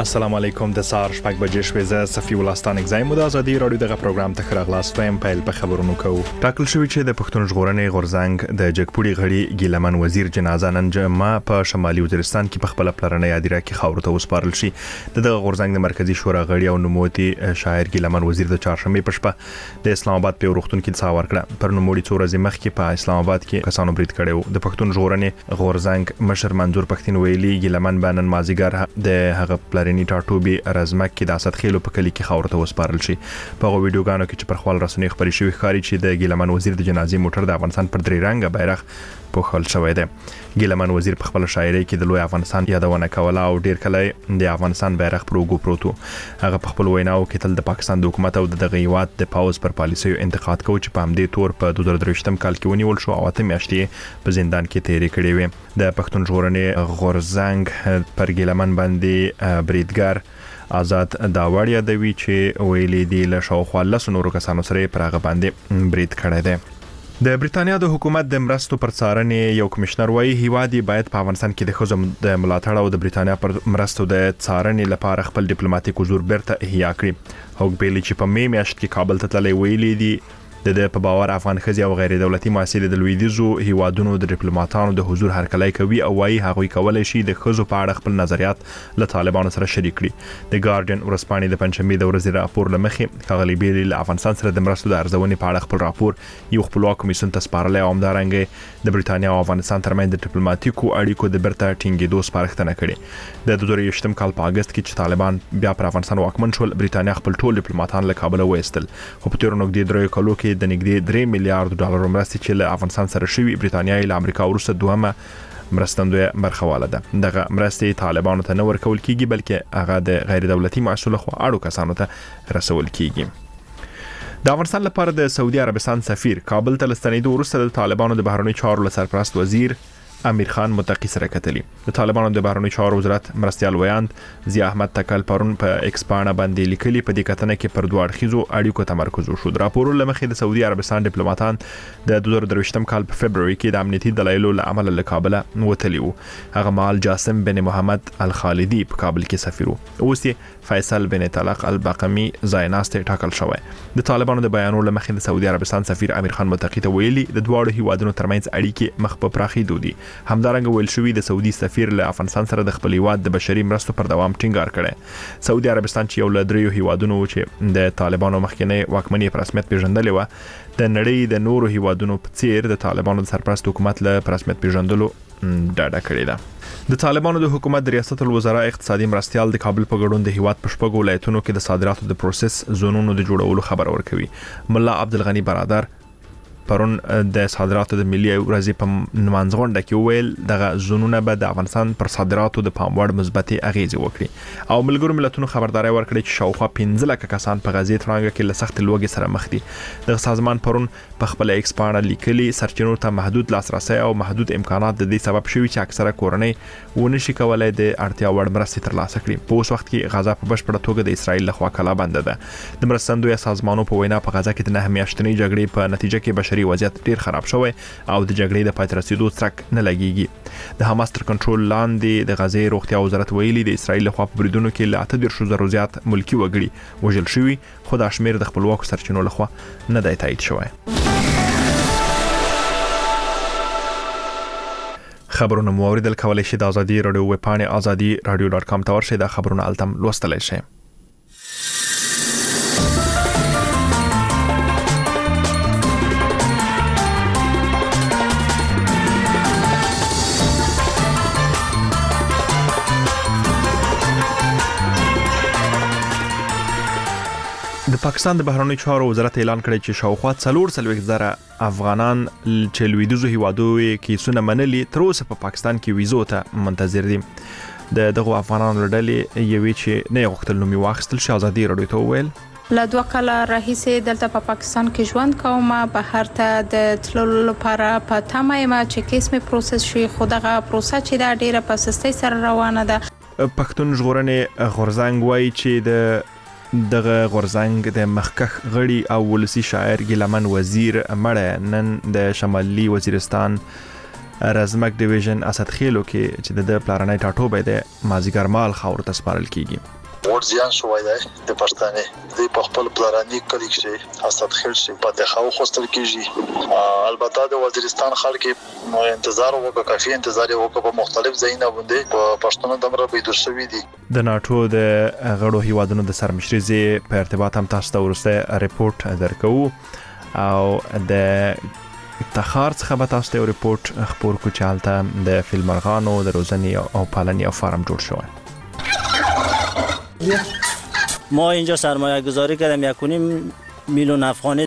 السلام علیکم د سار شپږ بجې شوې زه صفی ولستان اگزایم د ازادي رادیو دغه پروګرام ته خراغلاس فهم پیل په خبرونو کوو. ټاکل شوی چې د پښتون ژغورنې غورځنګ د جګپوړي غړي ګیلمن وزیر جنازه نن جمعه په شمالي وزیرستان کې په خپل پلرنۍ یادیره کې خاور ته وسپارل شي. دغه غورځنګ د مرکزی شورا غړي او نوموتي شاعر ګیلمن وزیر د چهارشنبه په شپه د اسلام آباد په وروختون کې څا ورکړه. پر نوموړي څو ورځې مخکې په اسلام آباد کې کسانو برید کړو. د پښتون ژغورنې غورځنګ مشر منظور پښتين ویلي ګیلمن بنن مازیګر د هغه پلرنۍ ټاټوبي رزمک کې د اسد خېلو په کلی کې خاور ته وسپارل شي. په ویډیوګانو کې چې پر خپل رسنۍ خبري شوی ښکاري چې د ګیلمن وزیر د جنازې موټر د افغانستان پر درې رنګه بیرغ پوښل شوی دی. ګیلمن وزیر په خپل شاعري کې د لوی افغانستان یادونه کوله او ډیر کله د افغانستان بیرغ پروګو پروتو. هغه په خپل ویناو کې تل د پاکستان د حکومت او د هیواد د پاوز پر پالیسیو انتقاد کوي چې په همدې تور په 2023 کال کې ونیول شو او 8 میاشتې په زندان کې تیرې کړې وې. د پښتون ژغورنې غورځنګ پر ګیلمن باندې بریدګر آزاد داوړ یادوي چې ویلي دی له شاوخوا 10 نورو کسانو سره پر هغه باندې برید کړی دی. د بریتانیا د حکومت د مرستو پر څارنې یو کمشنر وایي هیوادي باید په افغانستان کې د ښځو د ملاتړ او د بریتانیا پر مرستو د څارنې لپاره خپل ډیپلوماټیک حضور بیرته احیا کړي. هوګ بیلی چې په می میاشت کې کابل ته تللی ویلي دی د په باور افغان ښځې او غیر دولتي مؤسسې د لویدیځو هیوادونو د ډیپلوماټانو د حضور هرکلی کوي او وايي هغوی کولای شي د ښځو په اړه خپل نظریات له طالبانو سره شریک کړي. د ګارډین ورځپاڼې د پنځمې د ورځې راپور لمخې ښاغلي بیلی له افغانستان سره د مرستو د ارزونې په اړه خپل راپور یو خپلواک کمیسیون ته سپارلی او همدارنګه د بریتانیا او افغانستان ترمنځ د ډیپلوماټیکو اړیکو د بیرته ټینګېدو سپارښتنه کړې. د 2023 کال په اگست کې چې طالبان بیا پر افغانستان واکمن شول بریتانیا خپل ټول ډیپلوماټان له کابل وایستل. خو په تیر نږدې 3 کالو کې د نږدې 3 میلیارډ ډالر مرستې چې له افغانستان سره شوی بریتانیا له امریکا وروسته دوهمه مرستندوی برخواله ده. دغه مرستې طالبانو ته نه ورکول کیږي بلکې هغه د غیر دولتي مؤسسو خو اړو کسانو ته رسول کیږي. د افغانستان لپاره د سعودي عربستان سفیر کابل ته لستنېدو وروسته د طالبانو د بهرنیو چارو سرپرست وزیر امیر خان متقی سره کتلی. د طالبانو د بهرنیو چارو وزارت مرستيال ویاند ضیا احمد تکل پرون په ایکس باندې باندې لیکلي په دې کتنه کې پر دوه اړخیزو اړیکو تمرکز وشو. د راپورو لمخې د سعودي عربستان ډیپلوماټان د 2023 کال په فبرवरी کې د امنیتي دلایلو له امله له کابل وتلی وو. هغه مال جاسم بن محمد الخالدی په کابل کې سفیر وو. اوس یې فیصل بن طلق البقمی زایناست ټاکل شوی. د طالبانو د بیانولو لمخې د سعودي عربستان سفیر امیر خان متقی ته ویلي د دواړو هیوادونو ترمنځ اړیکې مخ په پراخېدو دي. همدارنګه ویل شوی د سعودي سفیر له افغانستان سره د خپل هیواد د بشري مرستو پر دوام ټینګار کړي. سعودي عربستان چې یو له دریو هیوادونو چې د طالبانو مخکنی واکمنۍ پر رسمیت پیژندلې و د نړۍ د نورو هیوادونو په څیر د طالبانو د سرپرست حکومت له رسمیت پیژندلو ډاډه کړې ده. د طالبانو د حکومت د ریاست الوزرا اقتصادي مرستيال د کابل په ګډون د هیواد په شپږو ولایتونو کې د صادراتو د پروسس زونونو د جوړولو خبر ورکوي. ملا عبدالغنی برادر پرون د صادراتو د ملي ورځې په منځغونډه کې ویل دغه زونونه به د افغانستان پر صادراتو د پاموړ مثبتې اغیزې وکړي او ملګرو ملتونو خبرداري ورکړي چې شاوخوا 15 لک کسان په غزې ترانګه کې له سخت لوږې سره مخ دي. د سازمان پرون په خپل ایکس باندې لیکلي سرچینو ته محدود لاسرسي او محدود امکانات د دې سبب شوي چې اکثره کورنۍ ونشي کولای د اړتیا وړ مرستې ترلاسه کړي. په اوس وخت کې غزا په بشپړه توګه د اسرایل لخوا کلا بنده ده. د مرستندوی سازمانونو په وینا په غزا کې د 9 میاشتنۍ جګړې په نتیجه کې بشري وضعیت ډیر خراب شوی او د جګړې د پای ته رسیدو څرک نه لګیږي. د حماس تر کنټرول لاندې د غزې روغتیا وزارت ویلي د اسرایل لخوا په بریدونو کې له 8,000 زیات ملکی وګړي وژل شوي خو د شمیر د خپلواکو سرچینو لخوا نه دی تایید شوی. خبرونه مو اوریدل کولای شئ د ازادي رادیو ویب پاڼې azadi.radio.com ته ورشئ. د خبرونه التم لوستلای شئ. د پاکستان د بهرنیو چارو وزارت اعلان کړی چې شاوخوا 440,000 افغانان چې لویدیځو هیوادو کې سونه منلي تر اوسه په پاکستان کې ویزو ته منتظر دي. دغه افغانانو لړلې یوې چې نه غوښتل نومي واخیستل شي ازادي رادیو ته ویل له 2 کاله راهیسې دلته په پاکستان کې ژوند کوم. بهر ته د تللو لپاره په تمه یم چې کیس می پروسس شي خو دغه پروسه چې دا ډیره په سستۍ سره روانه ده. پښتون ژغورنې غورځنګ وایي چې د دغه غورځنګ د مخکخ غړي او ولسی شاعر ګیلمن وزیر مړ نن د شمالي وزیرستان رزمک ډیویژن اسد خېلو کې چې د پلانای ټاټوبې د مازیګر مال خاور ته سپارل کیږي. ور زیان شوی دی د پښتنې د خپل پلاني کلی کې حسد خل شي پته خو خوستل کیږي البته د وزیرستان خلک انتظار وکړي کافي انتظار وکړي په مختلف ځایونو باندې په پښتون دمر به د شوی دي د ناتو د غړو هیوادونو د سرمشري په ارتباط هم تاسو ته ورسته ریپورت درکو او د افتخار څخه به تاسو ته ریپورت خبر کو چالته د فیلمرغانو د روزنی او پالنی او فارم جوړ شوی ما اینجا سرمایه گذاری کردم 1.5 میلیون افغانی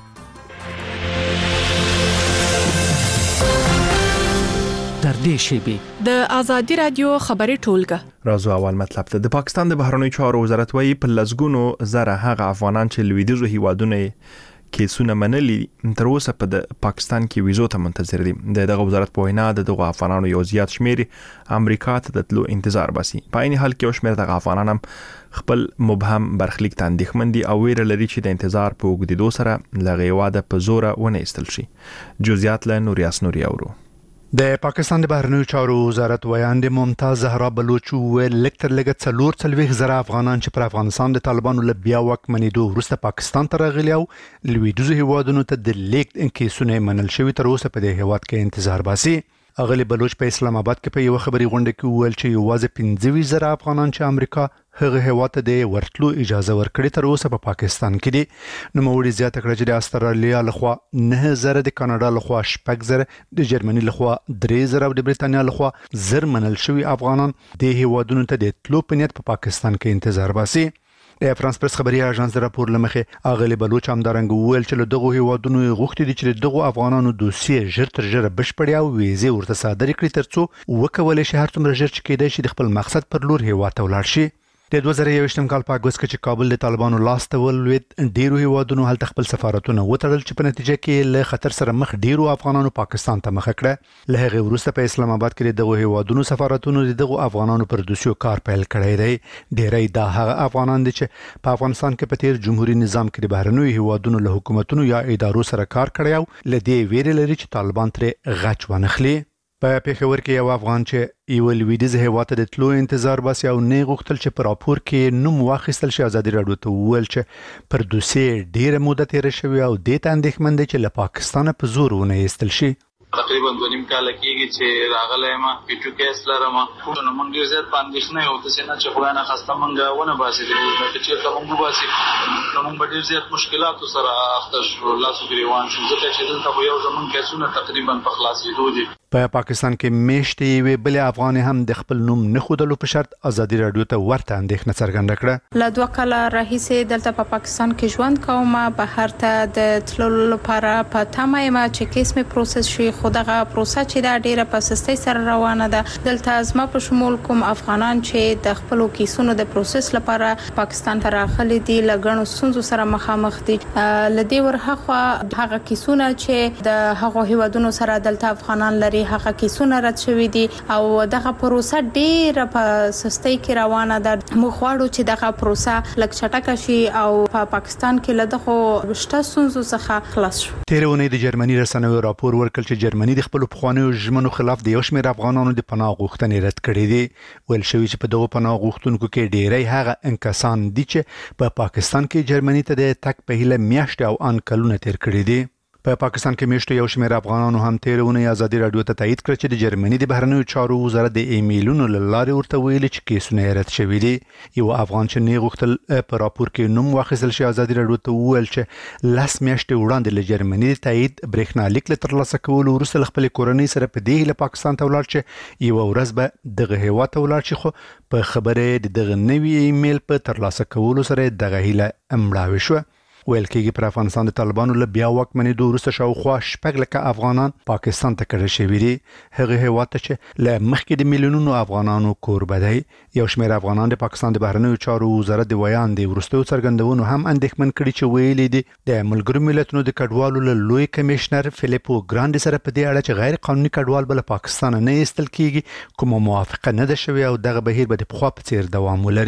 در دې شیبې د آزادی رادیو خبري ټولګه راځو اول مطلب ته د پاکستان د بهرنیو چارو وزارت وايي په لزګونو زره هغه افغانان چې لویدیځو هیوادونو کیسونه منلي تر اوسه په پاکستان کې ویزو ته منتظر دي دغه وزارت په وینا دغه افغانانو یو زیات شمیر امریکا ته د تلو انتظار باسي په عین حال کې یو شمیر دغه افغانان هم خپل مبهم برخلیک ته اندېښمن دي او ویره لري چې د انتظار په اوږدېدو سره لغې واده په زوره ونه ایستل شي جزئیات له نوریاس نوري اورو د پاکستان د بهرنیو چارو وزارت ویاند ممتاز زهرا بلوچ ویل لکتر لګت څلور څلويخ زره افغانان چې پر افغانستان د طالبانو له بیا واکمنېدو وروسته پاکستان ته راغلي او لویدیځو هیوادونو ته د لیک کیسونه منل شوی تر اوسه په دې هیواد کې انتظار باسي اغلی بلوچ په اسلام آباد کې په یو خبري غونډه کې ویل چې یوازې 15 زره افغانان چې امریکا هغه هیواد ته د ورتلو اجازه ورکړي تر اوسه په پاکستان کې دي نو موړي زیاته کړه چې د استرالیا لخوا 9 زره د کاناډا لخوا 6 زره د جرمني لخوا 3 زره او د بریتانیا لخوا زر منل شوی افغانان د هیوادونو ته د تلو په نیت په پاکستان کې انتظار باسي د فرانس پرس خبري اژانس د راپور لمخې اغلی بلوچ هم درنګ ویل چې له دغه هیوادونو غوښتي دي چې دغه افغانانو دوسیه ژر تر ژره بشپړي او ویزه ورته صادر کړي ترڅو وکولای شي هر څومره ژر چې کېدای شي د خپل مقصد پر لور هیواد ته ولاړ شي د 2021 کال په اگست کې چې کابل د طالبانو لاس ته ولوید ډیرو هیوادونو هلته خپل سفارتونه وتړل چې په نتیجه کې له خطر سره مخ ډیرو افغانانو پاکستان ته مخ کړه له هغه وروسته په اسلام آباد کې دغه هیوادونو سفارتونو دغه افغانانو پر دوسیو کار پیل کړی دی ډیری دا هغه افغانان دي چې په افغانستان کې په تیر جمهوریت نظام کې د بهرنیو هیوادونو له حکومتونو یا ادارو سره کار کړی او لدی ویری لري چې طالبان ترې غچ ونخلي په پیښور کې یو افغان چې یو لویدیځ هیواد ته د تلو انتظار باسي او نه غوښتل چې پر راپور کې نوم واخیستل شي ازادي راډیو ته ویل چې پر دوسیه ډیره موده تیر شوی او د تاندېخمن دي چې له پاکستان په زور ونه ایستل شي تقریبا 2.5 کال کېږي چې راغلی ما پیټو کیس لرم نو موږ ډېر زیات باندې نه یو څه نه چې خدای نه خسته موږ ونه باسي چې ته موږ باسي نو موږ ډېر زیات مشکلات سره اخته شو لاسو ګریوان شو ځکه چې دلته یو زمون کیسونه تقریبا په خلاصېدو دي په پاکستان کې میشتې وی بل افغان هم د خپل نوم نه خودلو په شرط ازادي راډیو ته ورته اندېښنه څرګنده کړه له 2 کاله راهیسې دلته په پاکستان کې ژوند کوم بهر ته د تللو لپاره په تمه یم چې کیس می پروسس شي خو دغه پروسه چې دا ډیره په سستۍ سره روانه ده دلته زما په شمول کوم افغانان چې د خپل کیسونو د پروسس لپاره پاکستان ته راغلي دي لګڼو سنځو سره مخامخ دي لدی ورهخوا هغه کیسونه چې د هغه هیوادونو سره دلته افغانان لري هغه کیسونه رد شوی دي او دغه پروسه ډیره په سستۍ کې روانه ده موږ غواړو چې دغه پروسه لږ چټکه شي او په پاکستان کې لدغه شته سنځو څخه خلاص شي تیرونه د جرمني رسنیو راپور ورکړ چې جرمني د خپل پخوانیو ژمنو خلاف د یو شمېر افغانانو د پناه غوښتنې رد کړې دي ویل شوی چې په دغه پناه غوښتونکو کې ډیری هغه انکسان دي چې په پاکستان کې جرمني ته د تک په هله میاشتې او ان کلونه تیر کړی دي په پاکستان کې میشته یو شمېر افغانانو هم تیرونه ازادي راډیو ته تایید کړ چې د جرمني د بهرنیو چارو وزارت د ایمیلونو لاره ورته ویل چې کیسونه رد شوی دي یو افغان چې نه غوښتل په راپور کې نوم واخیستل شي ازادي راډیو ته ویل چې لاس میاشتې وړاندې له جرمني د تایید برېښنالیک له ترلاسه کولو وروسته خپل کورنۍ سره په دې له پاکستان ته ولاړ چې یو ورځ به دغه هیواد ته ولاړ شي خو په خبره دغه نوی ایمیل په ترلاسه کولو سره دغه هیله امړاوي شو ویل کېږي پر افغانستان د طالبانو له بیا واکمنېدو وروسته شاوخوا 6 لکه افغانان پاکستان ته کډه شوي دي هغه هیواد ته چې له مخکې د میلیونونو افغانانو کوربه دی یو شمېر افغانان د پاکستان د بهرنیو چارو وزارت د ویاندې وروستیو څرګندونو هم اندېښمن کړي چې ویلي دي د ملګرو ملتونو د کډوالو له لوی کمشنر فلیپو ګراند سره په دې اړه چې غیر قانوني کډوال بل پاکستان نه ایستل کیږي کومه موافقه نه ده شوې او دغه بهیر به د پخوا په څیر دوام ولري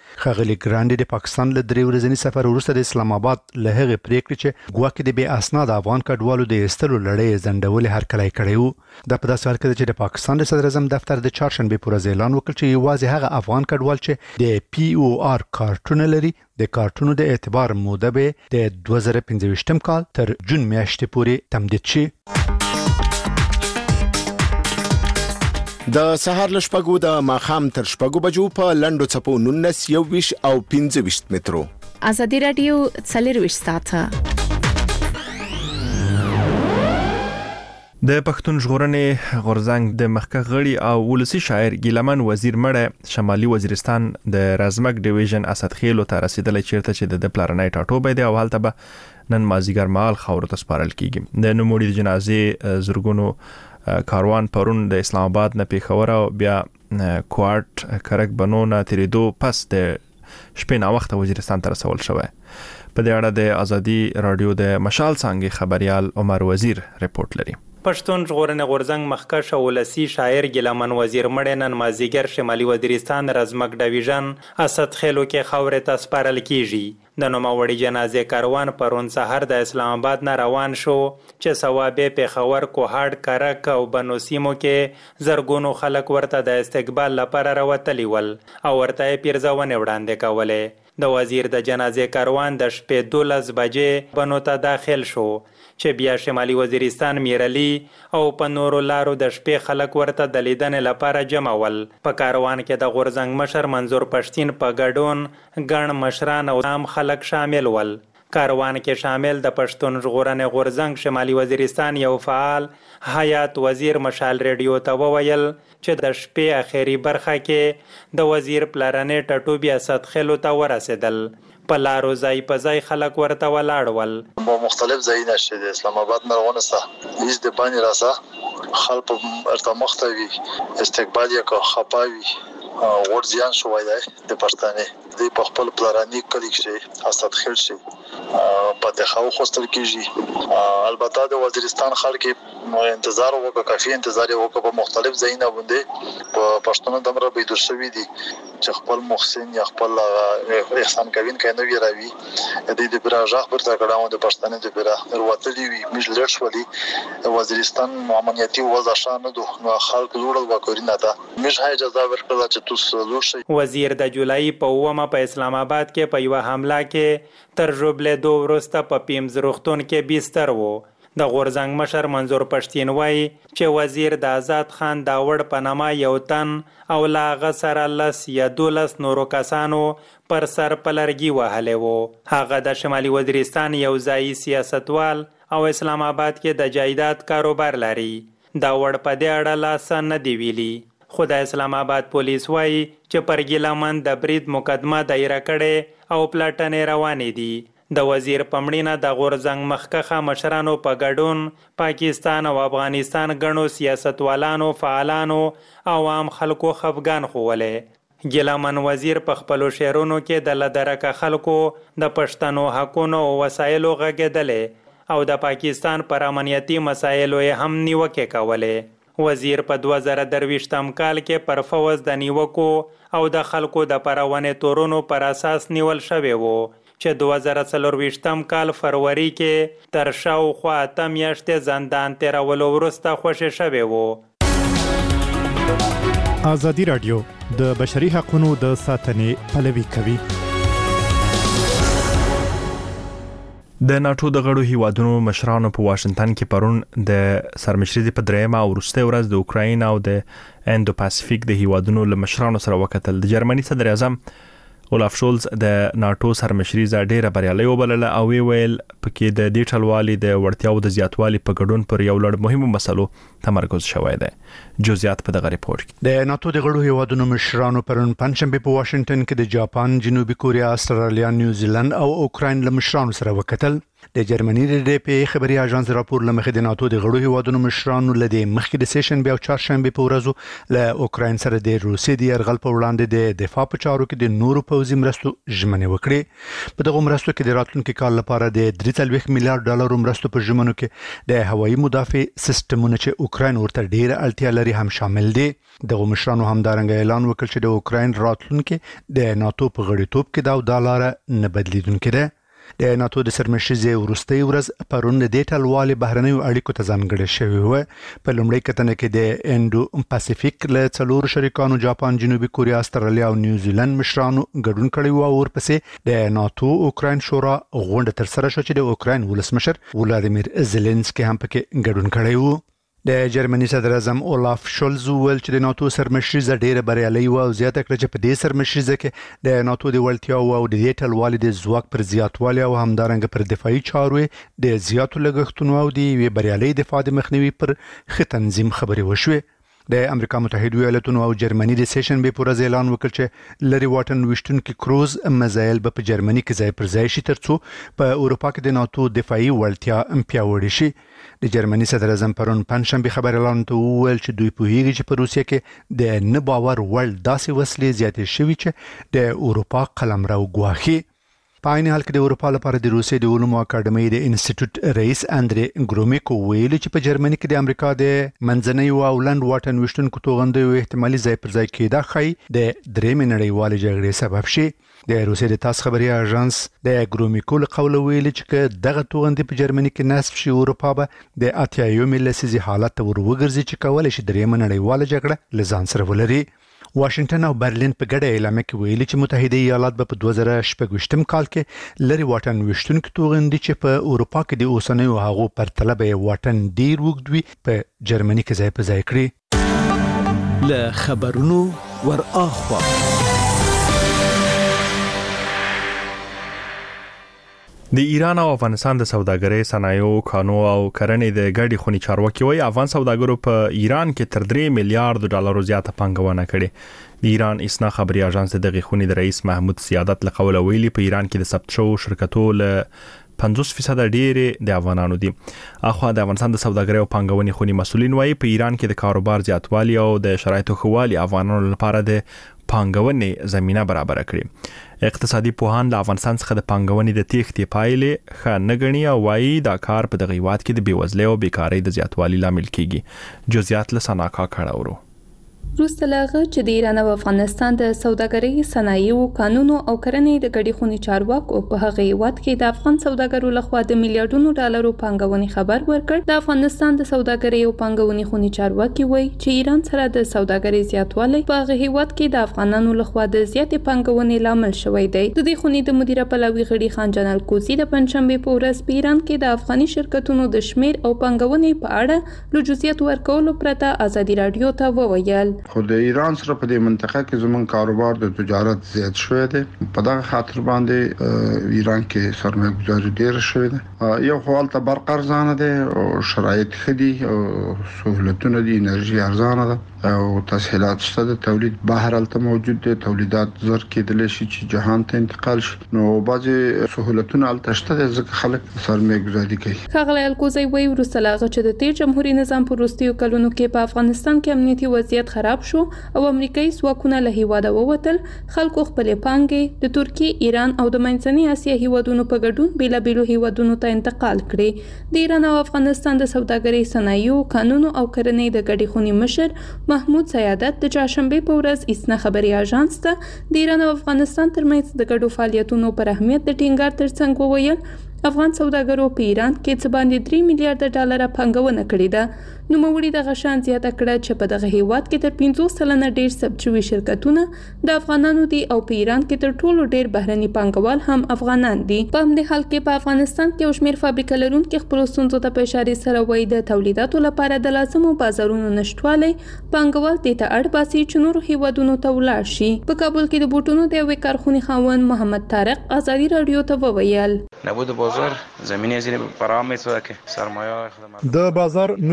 خغلی ګراندي د پاکستان له درې ورځنی سفر وروسته د اسلام آباد له هغه پریکړې چې ګواکې د بې اسناد افغان کډوالو د ایستلو لړۍ ځنډول هرکلی کړی وو. د په داسې حال کې چې د پاکستان د صدر اعظم دفتر د چهارشنبه پر ورځ اعلان وکړ چې یوازې هغه افغان کډوال چې د پی او آر کارتونه لري د کارتونو د اعتبار موده به د 2025 کال تر جون میاشتې پورې تمدید شي. د سهار له شپږو د ماښام تر شپږو بجو په لنډو څپو 19 21 او 25 مترو. ازادي رادیو 24 ساعته د پښتون ژغورنې غورځنګ د مخکښ غړي او ولسی شاعر ګیلمن وزیر مړه شمالي وزیرستان د رازمک ډیویژن اسد خیلو ته رسیدلی چیرته چې د پلارنای ټاټوبې دی او حالت به نن مازیګر مال خاور ته سپارل کیږي. د نوموړي د جنازې زرګونو کاروان پرون د اسلام آباد نه پیښور او بیا کوارټ کرک بنونه تیریدو پس د شپې نا وخت وزیرستان ته رسول شوی. په دې اړه د ازادي رادیو د مشال څنګه خبريال عمر وزیر رپورت لري. پښتون ژغورنې غورځنګ مخکښ او ولسی شاعر ګیلمن وزیر مړه نن مازیګر شمالي وزیرستان رازمک ډیویژن اسد خیلو کې خاورې ته سپارل کیږي. د نوموړي جنازې کاروان پرون سحر د اسلام آباد نه روان شو چې ثوابه پیښور کوهاټ کرک او بنو سیمو کې زرګونو خلک ورته د استقبال لپاره راوتلی ول او ورته پیرزونه وړاندې کوله. د وزیر د جنازې کاروان د شپې 12 بجې بنو ته داخل شو چې بیا شمالي وزیرستان میرلی او په نورو لارو د شپې خلک ورته د لیدنې لپاره جمع ول. په کاروان کې د غورځنګ مشر منظور پښتين په ګډون ګڼ مشران او عام خلک شامل ول. کاروان کې شامل د پښتون ژغورنې غورځنګ شمالي وزیرستان یو فعال حیات وزیر مشال ریډیو ته وویل چې د شپې اخیری برخه کې د وزیر پلارنې ټټوبې اسد خیلو ته ورسېدل. په لارو ځای په ځای خلک ورته ولاړ ول. مختلف ځایونه چې د اسلام آباد نه روانسته هیڅ د باندې راسه خلک ارتمختوي استقبال یې کو خپاوي ورځيان شوای دی د پښتنې د په خپل پلارانی کلیک شي اسد خیل شي په تخاو خوستل کیږي. البته د وزیرستان خلک انتظار وکړ کافي انتظار وکړ په مختلف ځایونه باندې په پښتون دمر به د شوی دي چې خپل محسن یا خپل احسان کوین کینو وی راوي د براجاخ پر تکړه د پښتنې د برا وروتلی وی مجلر شولي وزیرستان امنیتي وضع شانه دوه خلک جوړل وکړینه تا مش هاي اجازه ورکړه چې وزیر د جولای په ومه په اسلام آباد کې په یو حمله کې تر جوړبلې دوه ورسته په پیمز روختون کې بستر وو. د غورځنګ مشر منظور پښتين وایي چې وزیر د آزاد خان داوړ په نامه یو تن او لا غسر لس یا 12 نورو کسانو پر سر پلرګي وهله وو. هغه د شمالي وزیرستان یو ځای سیاستوال او اسلام آباد کې د جایداد کاروبار لري. داوړ په دې اړه لاس نه دی ویلي. خو د اسلام آباد پولیس وایي چې پر ګیلمن د برید مقدمه دایره کړي او پلاټنې روانې دي. د وزیر پمړینه د غورځنګ مخکخه مشرانو په ګډون پاکستان او افغانستان غنو سیاستوالانو فعالانو او عام خلکو خفګان خوولې. ګیلمن وزیر په خپل شعرونو کې د لدرکه خلکو د پښتنو حقونو او وسایلو غږېدلې او د پاکستان پر امنیتي مسایلو هم نیوکې کولې. وزیر په 2023 کال کې پر فوز د نیوکو او د خلکو د پرونې تورونو پر اساس نیول شوی وو چې 2024 کال فروری کې تر شاوخوا 8 میاشتې زندان تیرولو وروسته خوشی شوی وو. ازادي رادیو د بشري حقوقو د ساتنې پلوي کوي. د ناتو د غړو هیوادونو مشرانو په واشنگټن کې پرون د سرمشري په درېمه او وروستي ورځ د اوکراین او د اندو پاسفیک د هیوادونو له مشرانو سره وکتل. د جرمني صدر اعظم اولاف شولز د ناتو سرمشري ډیره بریالي وبلله او ویل پکې د دې ټلوالي د وړتیاو د زیاتوالي په ګډون پر یو لړ مهمو مسلو تمرکز شوی دی. جزئیات په دغه ریپورت کې. د ناتو د غړو هیوادونو مشرانو پرون پنځشنبه په واشنگټن کې د جاپان، جنوبي کوریا، استرالیا، نیوزیلند او اوکراین له مشرانو سره وکتل. د جرمني د ډي خبري اژانس راپور لمخې د ناتو د غړو هیوادونو مشرانو لدې مخکې د سیشن بیا چهارشنبه په ورځو له اوکراین سره د روسي د يرغل په وړاندې د دفاع په چارو کې د نورو پوځي مرستو ژمنې وکړې په دغه مرستو کې د راتلونکي کال لپاره د 3 میلیارډ ډالر مرستو په ژمنو کې د هوایي مدافع سیستمونو چې اوکراین ورته ډیره اړتیا لري هم شامل دي دغه مشرانو همدارنګه اعلان وکړ چې د اوکراین راتلونکي د ناتو په غړیتوب کې دا لاره نه بدلیدونکې ده د ناتو د سرمشيزي ورستۍ ورځ پرون د ټلوالي بهرنیو اړیکو ته ځانګړې شوی و په لومړۍ کتنه کې د انډو پاسفیک له څلور شریکانو جاپان جنوبي کوریا استرالیا او نیوزیلند مشرانو ګډون کړی و او ورپسې د ناتو اوکراین شورا غونډه تر سره شو چې د اوکراین ولسمشر ولادیمیر زيلنسکي هم پکې ګډون کړی و د جرمني صدر اعظم اولاف شولز ویل چې د ناتو سرمشيزه ډیره بریالي و او زیاته کړه چې په دې سرمشيزه کې د ناتو د وړتیا او د ټلوالي د ځواک پر زیاتوالي او همدارنګه پر دفاعي چارو د زیاتو لګښتونو او د بریالي دفاع د مخنیوي پر ښه تنظیم خبري وشوه د امریکا متحده ایالاتونو او جرمني د سیشن به پر اعلان وکړ چې لری واټن وشتونکو کروز مزایل په جرمني کې ځای پر ځای شي ترڅو په اروپا کې د ناتو دفاعي وړتیا پیاوړې شي د جرمني صدر اعظم پرون پنځشنبه خبر اعلان ته وویل چې دوی په هیڅ چې په روسیه کې د نه باور وړ داسې وسلې زیاتې شوي چې د اروپا قلمرو ګواخي په عین حال کې د اروپا لپاره د روسیې د علومو اکاډمۍ د انسټیټیوټ رئیس اندري ګرومیکو ویل چې په جرمني کې د امریکا د منځنۍ او لند واټن وشتونکو توغندیو احتمالي ځای پر ځای کېدا خي د درېمې نړیوالې جګړې سبب شي د روسیې د تاس خبري اژانس د ګرومیکو له قوله ویل چې دغه توغندي په جرمني کې نصب شي اروپا به د اتیایو لسیزي حالت ور وګرځي چې کولای شي درېمه نړیواله جګړه لزان سره ولري واشنگټن او برلین په ګډه اعلان کې ویلي چې متحده ایالات به په 2018 کال کې لری واټن وشتونکو توغندي چې په اروپا کې د اوسنیو هغو پرتله به واټن ډیر وګدوي په جرمني کې ځای په ځای کړی له خبرونو ور اخوا د ایران او افغانستان د سوداګرۍ صنایعو کانو او کرنې د ګډي خونی چارواکي وایي افغان سوداګرو په ایران کې تر 3 میلیارډ ډالر زیاته پانګونه کړې د ایران اسنا خبري اژانس د خونی د رئیس محمود سیادت له قوله ویلي په ایران کې د ثبت شو شرکتو له 50% ډېر د افغانانو دي اخو د افغانستان د سوداګرۍ او پانګونې خونی مسولین وایي په ایران کې د کاروبار زیاتوالي او د شرایطو خوالي افغانانو لپاره د پانګونې زمينه برابر کړي اقتصادي پوهان د افغانستان څخه د پانګونې د تېښتې پایلې ښه نه ګڼي او وایي دا کار په دغه هیواد کې د بیوزلۍ او بیکارۍ د زیاتوالي لامل کیږي جزئیات له سناکا کړهورو روسته لاغه چې د ایران او افغانستان د سوداګرۍ صنایعو قانونو او کرنې د ګډي خونی چارواکو په هغه هیواد کې د افغان سوداګرو لخوا د میلیارډونو ډالرو پانګونې خبر ورکړ د افغانستان د سوداګرۍ او پانګونې خونی چارواکي وایي چې ایران سره د سوداګرۍ زیاتوالی په هغه هیواد کې د افغانانو لخوا د زیاتې پانګونې لامل شوی دی د دې خونی د مدیره پلاوي غړي خان جنرال کوزي د پنځشنبه په ورځ په ایران کې د افغاني شرکتونو د شمیر او پانګونې په اړه لوجزیات ورکولو پرته ازادي رادیو ته وویل خو د ایران سره په دې منطقه کې زمون کاروبار د تجارت زیات شوی دی په دغه خاطر باندې ایران کې سرمایه گذاري ډیر شوی دی یو خپل ته برق ارزانه دي او شرایط خدي او سہولتونه دي انرژي ارزانه ده او تسهیلات شته د تولید بهر الته موجود دي تولیدات زر کېدل شي چې جهان ته انتقال شي نو بعضي سہولتونه الته شته ځکه خلک سرمایه گذاري کوي خغل الکوزي وی ورسلاغه چې د تیر جمهوریت نظام په وروستیو کلونو کې په افغانستان کې امنیتي وضعیت خراب شو او امریکایي ځواکونه له هیواده ووتل خلکو خپل پانګې د ترکیه ایران او د منځنۍ اسیا هیوادونو په ګډون بیلابیلو هیوادونو ته انتقال کړي د ایران او افغانستان د سوداګرۍ صنایعو قانونو او کرنې د ګډي خونی مشر محمود سیادت د چهارشنبه په ورځ اسنا خبري اژانس ته د ایران او افغانستان ترمنځ د ګډو فعالیتونو پر اهمیت د ټینګار ترڅنګ وویل افغان سوداګرو په ایران کې څه باندې 3 میلیارډ ډالر پانګونه کړې ده نو موري د غشان زیاته کړه چې په دغه هیواد کې تر 50% ډیر سبچوي شرکتونه د افغانانو دي او په ایران کې تر ټولو ډیر بهرني پانګوال هم افغانان دي په همدې حال کې په افغانستان کې یو شمېر فابریکې لرونکي خپل ستونزو ته په اشاره سره وایي د تولیداتو لپاره د لازمو بازارونو نشټوالی پانګوال دې ته اړ باسي چې نورو هیوادونو ته ولاړ شي په کابل کې د بوټونو د یوې کارخونې خاوند محمد طارق ازادي رادیو ته وویل نبود بازار زمینه زیر فراهم میسازه که سرمایه د بازار نشتون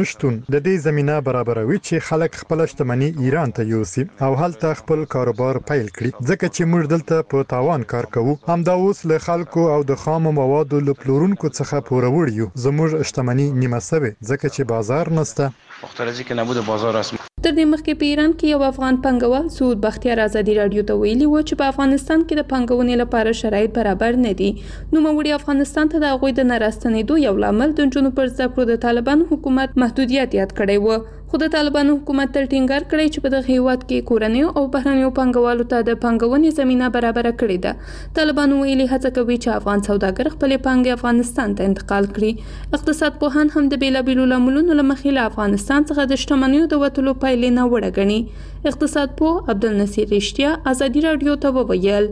د دې زمينه برابروي چې خلک خپل شتمني ایران ته یوسي او هلته خپل کاروبار پیل کړي ځکه چې موږ دلته په تاوان کار کوو همدا اوس له خلکو او د خام موادو له پلورونکو څخه پوروړ یو زموږ شتمني نیمه سوي ځکه چې بازار نشته مختلفه کې نبود بازار است. تر دې مخکې په ایران کې یو افغان پنګوال سعود بختیار ازادي رادیو ته ویلي و چې په افغانستان کې د پنګونې لپاره شرایط برابر نه دي. نو موږ افغانستان ته د غوي د نراستنېدو یو لامل د جنوب پر زکړو د طالبان حکومت محدودیت یاد کړی و. خو د طالبان حکومت تل ټینګار کړی چې په دغه هیواد کې کورنیو او بهرنیو پنګوالو ته د پنګونې زمينه برابر کړې ده. طالبان ویلي هڅه کوي چې افغان سوداګر خپل پانګې افغانستان ته انتقال کړي. اقتصاد پوهان هم د بیلابیلو لاملونو لمخې له افغانستان څخه د شتمنیو د وټلو پایلې نه وړه غني. اقتصاد پوه عبدالنصیر رښتیا ازادي رادیو ته وویل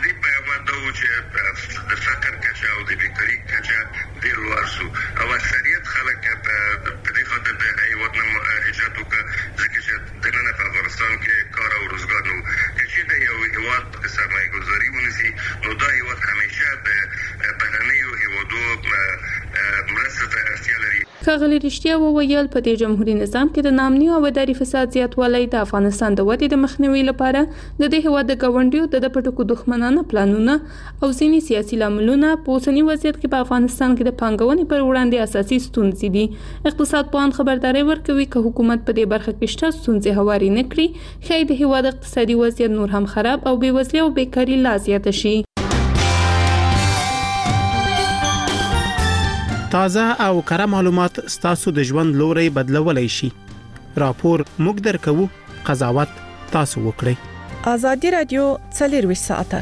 د فقر کچه او د بیکاری کچه ډیر لوړ شو او اکثریت خلک په دې خاطر د هیواد نه هجرت وکړ ځکه چې دننه په افغانستان کې کار او روزګار نو چې د یو هیواد په سرمایه گذاري ونیسي نو دا هیواد همیشه د بهرنیو هیوادو مرسته ته اړتیا لري. ښاغلي رښتیا وویل په دې جمهوریت نظام کې د نامني او اداري فساد زیاتوالی د افغانستان د ودې د مخنیوي لپاره د دې هیواد د ګاونډیو د پټکو دښمنانه پلانونه او ځینې سیاسي لاملونه په اوسني وضعیت کې په افغانستان کې د پانګونې پر وړاندې اساسي ستونزې دي. اقتصاد پوهان خبرداري ورکوي چې حکومت په دې برخه کې شته ستونزې هواري نه کړي ښایي د هیواد اقتصادي وضعیت نور هم خراب او بېوزلي او بیکاري لا زیاته شي. تازه او کره معلومات ستاسو د ژوند لوري بدلولای شي. راپور موږ درکو، قضاوت تاسو وکړئ. ازادي رادیو 24 ساعته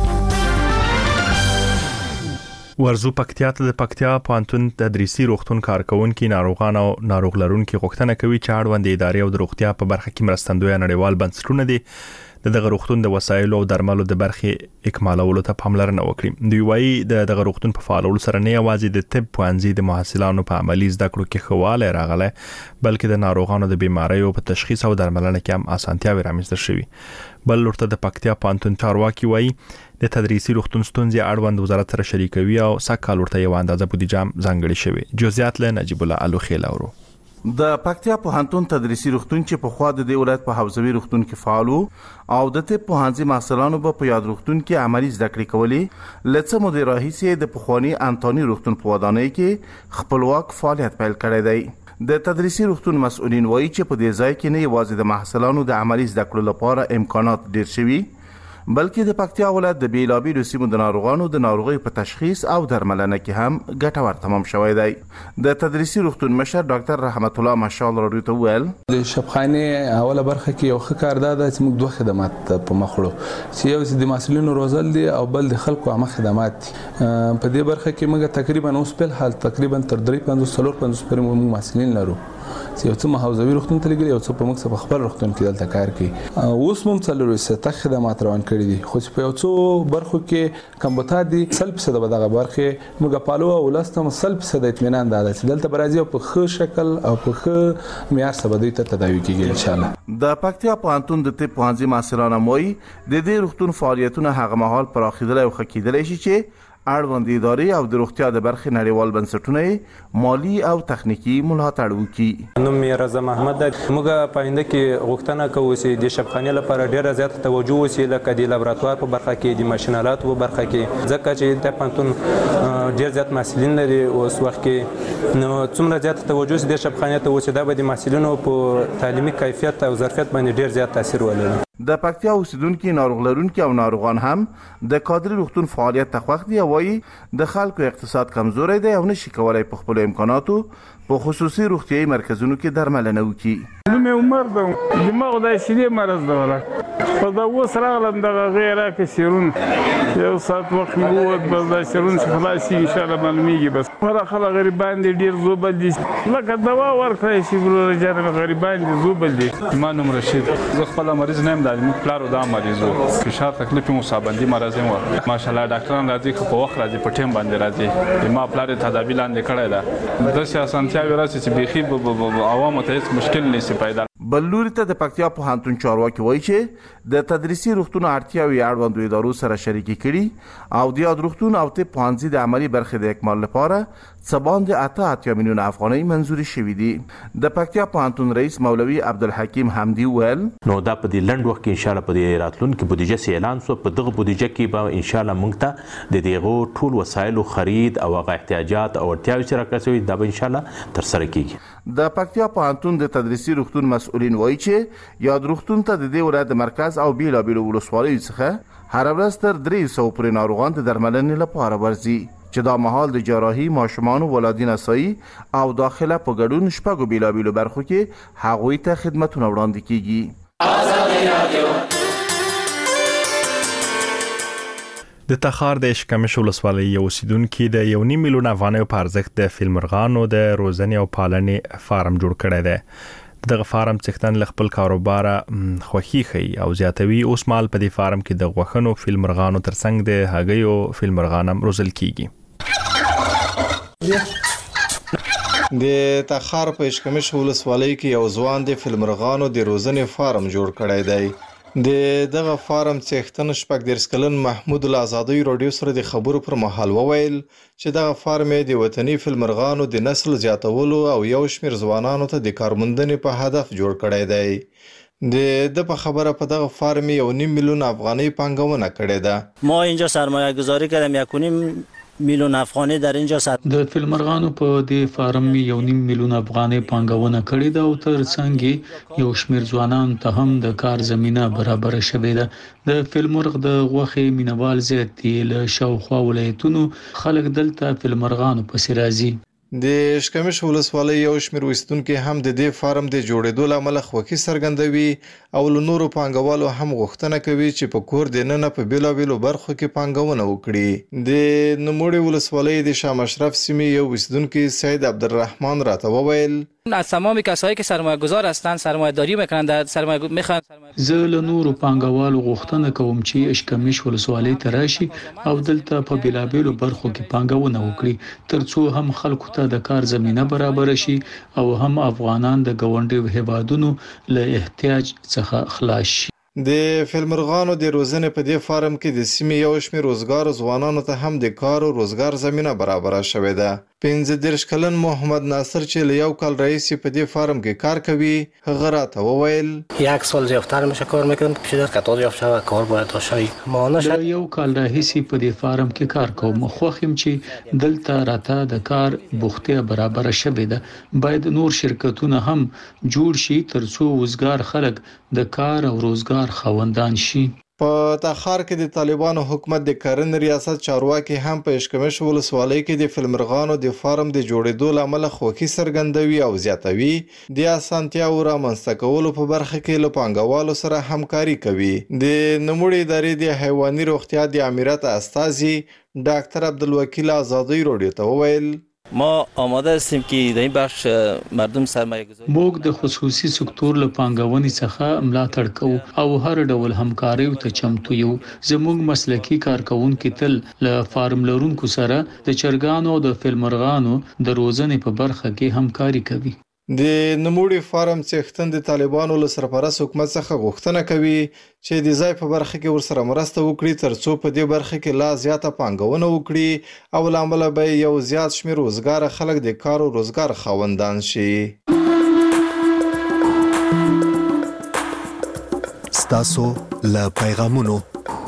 ورزو پکتیا ته د پکتیا پوهنتون تدریسي روغتون کارکونکو ناروغان او ناروغ لرونکو غوښتنه کوي چې اړوند ادارې او د روغتیا په برخه کې مرستندوی نړیوال بنسټونه دي دغه روغتون د وسایلو او درملو د برخې اکمالولو ته پاملرنه وکړي. دوی وايي دغه روغتون په فعالولو سره نه یوازې د طب پوهنځي د محصلانو په عملی زده کړو کې خواله راغله بلکې د ناروغانو د بیماریو په تشخیص او درملنه کې هم اسانتیاوي رامنځته شوي. بل ورته د پکتیا پوهنتون چارواکي وايي د تدریسي روغتون ستونزې اړوند وزارت سره شریکوي او سکهال ورته یو اندازه بودیجه ځانګړې شوی. جزئیات له نجیب الله الوخیل اورو. د پکتیا پوهنتون تدریسي روغتون چې په خوا د دې ولایت په حوزوي روغتون کې فعالو او د طب پوهنځي محصلانو په یاد روغتون کې عملی زده کړې کولې لڅ مدیر رئیس د پخوانی انټونی روغتون په ودانۍ کې خپلواک فعالیت پیل کړی دی. د تدریسي روغتون مسؤلین وایي چې په دې ځای کې نه یوازې د محصلانو د عملی زده کړو لپاره امکانات ډیر شوي بلکې د پکتیا ولایت د بیلابیلو سیمو د ناروغانو د ناروغۍ په تشخیص او درملنه کې هم ګټور تمام شوی دی. د تدریسي روغتون مشر ډاکټر رحمت الله مشال رادیو ته ویل د شفخانه اوله برخه کې یو ښه کار ده چې موږ دوه خدمات په مخ وړو چې یو د مسؤلینو روزل دي او بل د خلکو عامه خدمات دي. په دې برخه کې موږ تقریبا اوس په حال تقریبا تر 350 پر موږ مسؤلین لرو چې یو څه محافظوي روغتون ته لګي یو څه په موږ په خپل روغتون کې دلته کار کوي. اوس موږ څلور سته خدمات روان کړی دي خو په یو څو برخو کې کمبوتا دي 100% به دغه برخه موږ پالو او لاستم 100% اطمینان ده چې دلته برازي په ښه شکل او په ښه معیار سره دوی ته تداوي کیږي ان شاء الله. د پکتیا پوهنتون د طب پوهنځي محصلانو موي د دې روغتون فعالیتونه هغه مهال پراخیدل او خکېدل شي چې اړوند ادارې او د روغتیا د برخې نړیوال بنسټونه مالی او تخنیکی ملاتړ وکړي. نوم یې رضا محمد ده. موږ پاینده کې غوښتنه کوو چې د شفخانې لپاره ډیره زیاته توجه وشي لکه د لابراتوار په برخه کې د ماشینالاتو په برخه کې ځکه چې د پوهنتون ډیر زیات محصلین لري اوس وخت کې نو څومره زیاته توجه د شفخانې ته وشي دا به د محصلینو په تعلیمي کیفیت او ظرفیت باندې ډیر زیات تاثیر ولري. د پکتیا اوسیدونکو ناروغ لرونکو او ناروغان هم د کادري روغتون فعالیت ته خوښ دي او وايي د خلکو اقتصاد کمزوري دی او نشي کولای په خپل امکاناتو په خصوصي روغتيایي مرکزونو کې درملنه وکړي. مې عمر ده دماغ د شیدې مرز ده ولا په دا اوس راغلم د غیره کې سیرون یو ساعت وخت مو ووت بس دا سیرون چې خلاص ان شاء الله معلومیږي بس پر خلک غریبان دي ډیر زوبل دي لکه دوا ورکړی شي ورور جان غریبان دي زوبل دي. ما نوم رشید زه خپل مریض نه يم د پلارو دا مریضو فشار تکلیف مو صابندي مرز یم ماشاءالله ډاکټران راځي په وخت راځي په ټیم باندې راځي ما پلار تدابیر لاندې کړی دا د سیاسانتیا ورسې چې بيخي عوامو ته هیڅ مشکل نشي پیدا. بلوري ته د پکتیا پوهنتون چارواکي وایي چې د تدریسي روغتون اړتیاوې اړوندو ادارو سره شریکي کړي او د یاد روغتون او طب پوهنځي د عملي برخې د اکمال لپاره څه باندې 88 میلیون افغانۍ منځوري شوي دي. د پکتیا پوهنتون رئیس مولوي عبدالحکیم حمدي ویل نو دا په دې لنډ وخت کې ان شاء الله په دې راتلونکي بودیجه سي اعلان سو په دغه بودیجه کې به ان شاء الله موږ ته د دغه ټول وسایلو خرید او هغه احتیاجات او اړتیاوې سره کسوي دا به ان شاء الله تر سره کیږي. د پکتیا پوهنتون د تدریسي روغتون مسؤلین وایي چې یاد روغتون ته د دې ولایت مرکز او بیلابیلو ولسوالیو څخه هر ورځ تر 300 پورې ناروغان د درملنې لپاره ورځي چې دا مهال د جراحي ماشومان ولادین اسایی او داخله په ګډون شپږو بیلابیلو برخو کې هغوی ته خدمتونه وړاندې کیږي. د تخار د اشکمش ولسوالۍ یو اوسیدونکو د 1.5 میلیون افغانیو په ارزښت د فیلمرغانو د روزنې او پالنې فارم جوړ کړی دی. دغه فارم څښتن ل خپل کاروبار خوخي خي او زیاتوي اوس مال په دې فارم کې د غوښنو فیلمرغانو ترڅنګ د هګیو فیلمرغانم روزل کیږي. د تخار په اشکمش ولسوالۍ کې یو ځوان د فیلمرغانو د روزنې فارم جوړ کړی دی. دغه فارم څښتن شپږ درس کلن محمود الازادي رادیو سره د خبرو پر مهال وویل چې دغه فارم د وطني فیلمرغانو د نسل زیاتولو او یو شمېر ځوانانو ته د کارموندنې په هدف جوړ کړی دی. د په خبره په دغه فارم 1.5 میلیون افغانۍ پانګونه کړې ده. ما اینجا سرمایه گذاری کردم 1.5 میلیون افغانی در اینجا سات د فیلمرغانو په دې فارم 1.5 میلیون افغانۍ پانګونه کړې ده او ترڅنګ یو شمېر ځوانان ته هم د کار زمينه برابر شوې ده. د فیلمرغ د غوښې مینوال زیات دي له شاوخوا ولایتونو خلک دلته فیلمرغانو پسې راځي. د اشکمش ولسوالۍ یو شمېر اوسیدونکو هم د دې فارم د جوړېدو لامل خوښي څرګندوي او له نورو پانګوالو هم غوښتنه کوي چې په کور دننه په بیلابیلو برخو کې پانګونه وکړي. د نوموړي ولسوالۍ د شاه مشرف سیمې یو اوسیدونکو سید عبدالرحمن راته وویل از تمام کسایی که سرمایه گذار هستند سرمایه داری میکنند در سرمایه میخوان زه له نورو پانګوالو غوښتنه کوم چې اشکمش ولسوالۍ ته راشي او دلته په بیلابیلو برخو کې پانګونه وکړي ترڅو هم خلکو ته د کار زمينه برابر شي او هم افغانان د ګاونډي هیوادونو له احتیاج څخه خلاص شي. د فیلمرغانو د روزنې په دې فارم کې د سیمې یو شمېر روزګار ځوانانو ته هم د کار او روزګار زمينه برابر شوې ده. 15 کلن محمد ناصر چې له یو کال رئیس په دې فارم کې کار کوي هغه راته وویل 1 سال زیاتر میشه کار میکنم که پیش در قطار یافته و کار باید داشته ما یو کال رئیس په دې فارم کې کار کوم خو خیم چې دلته راته د کار بوختیا برابر شوې ده باید نور شرکتونه هم جوړ شي ترڅو وزګار خلک د کار او روزګار خوندان شي. په تخار کې د طالبانو حکومت د کرنې ریاست چارواکي هم په اشکمش ولسوالۍ کې د فیلمرغانو د فارم د جوړېدو لامل خوښي څرګندوي او زیاتوي د اسانتیا او رامنځته کولو په برخه کې له پانګوالو سره همکاري کوي. د نوموړي ادارې د حیواني روغتیا د امارت استازي ډاکټر عبدالوکیل آزادی رادیو ته وویل ما آماده هستیم که در این بخش مردم سرمایه گذاری موږ د خصوصي سکتور له پانګونې څخه ملاتړ کوو او هر ډول همکاري ته چمتو یو. زموږ مسلکي کارکونکو تل له فارم لرونکو سره د چرګانو او د فیلمرغانو د روزنې په برخه کې همکاري کوي. د نوموړي فارم څښتن د طالبانو له سرپرست حکومت څخه غوښتنه کوي چې د ځای په برخه کې ورسره مرسته وکړي ترڅو په دې برخه کې لا زیاته پانګونه وکړي او لامل به یو زیات شمېر وزګار خلک د کار او روزګار خاوندان شي. ستاسو له پیغامونو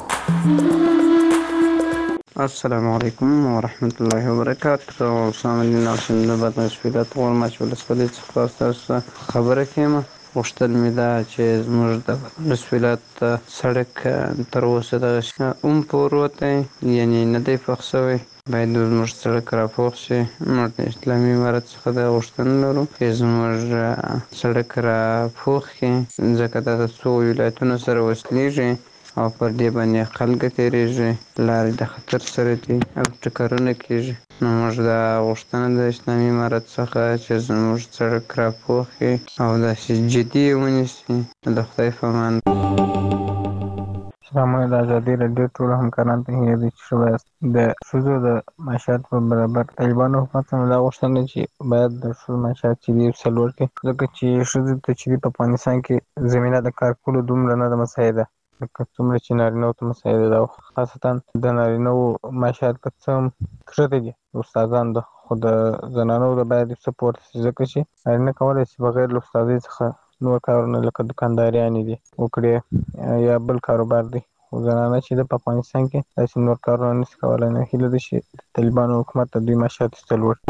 السلام علیکم ورحمت الله وبرکاته. سامعین ناشناس بعد مسئولیت ورماچ ولسوالی څخه تاسو خبره کوم. غوښتل مې ده چې زموږ د مسئولیت سړک تر اوسه د پروته یعنی نه دی پخ شوی باید زموږ سړک راپوخ شي. موږ د اسلامي امارت څخه د غوښتنه لرو چې زموږ سړک راپوخ کړي ځکه دا د څو ولایتونو سره وصلېږي او پر دې باندې خلک تیریږي لارې د خطر سره دي او ټکرونه کیږي. نو موږ دا غوښتنه د اسلامي امارت څخه چې زموږ سړک راپوخ کړي او داسې جدي ونیسي. د خدای په امان. سلامونه د ازادي رادیو ټول همکاران ته هیله ده چې شوی د ښځو د معاشات په برابر طالبانو حکومت هم دا غوښتنه چې باید د ښځو معاشات چې دي څلور کړي ځکه چې ښځو ته چې په افغانستان کې زمینه د کار کولو دومره نه ده مساعده لکه څومره چې نارینه‌و ته مساعده ده خاصتا د نارینه‌و معاشات که څه هم ښه دي استادان ده خو د زنانو د باید سپورت ځکه چې نارینه کولی شي بغیر له استادۍ څخه نور کارونه لکه دکانداریانې دي وکړي یا بل کاروبار دی خو زنانه چې د په افغانستان کې داسې نور کارونه نشي کولی نو هیله ده چې طالبانو حکومت ته دوی معاشات څلور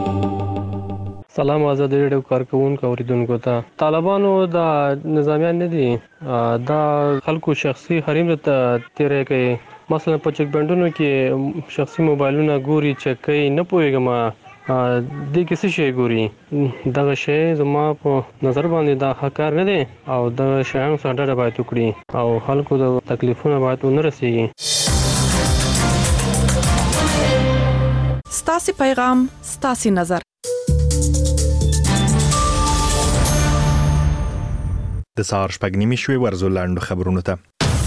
سلام آزادي رادیو کارکونکو اوریدونکو ته طالبانو د نظامیان نه دي دا خلکو شخصي حریم ته تیرې کوي مثلا په چک بندونو کې شخصي موبایلونه ګوري چک کوي نه پوهیږم د کیسه شي ګوري دغه شی زما په نظر باندې دا حقار نه دي او د شیانو سره ډډه باید وکړي او خلکو د تکلیفونو باید ونه رسیږي ستاسو پیغام ستاسو نظر د سهار شپږ نیمې شوي ورزو لاندو خبرونو ته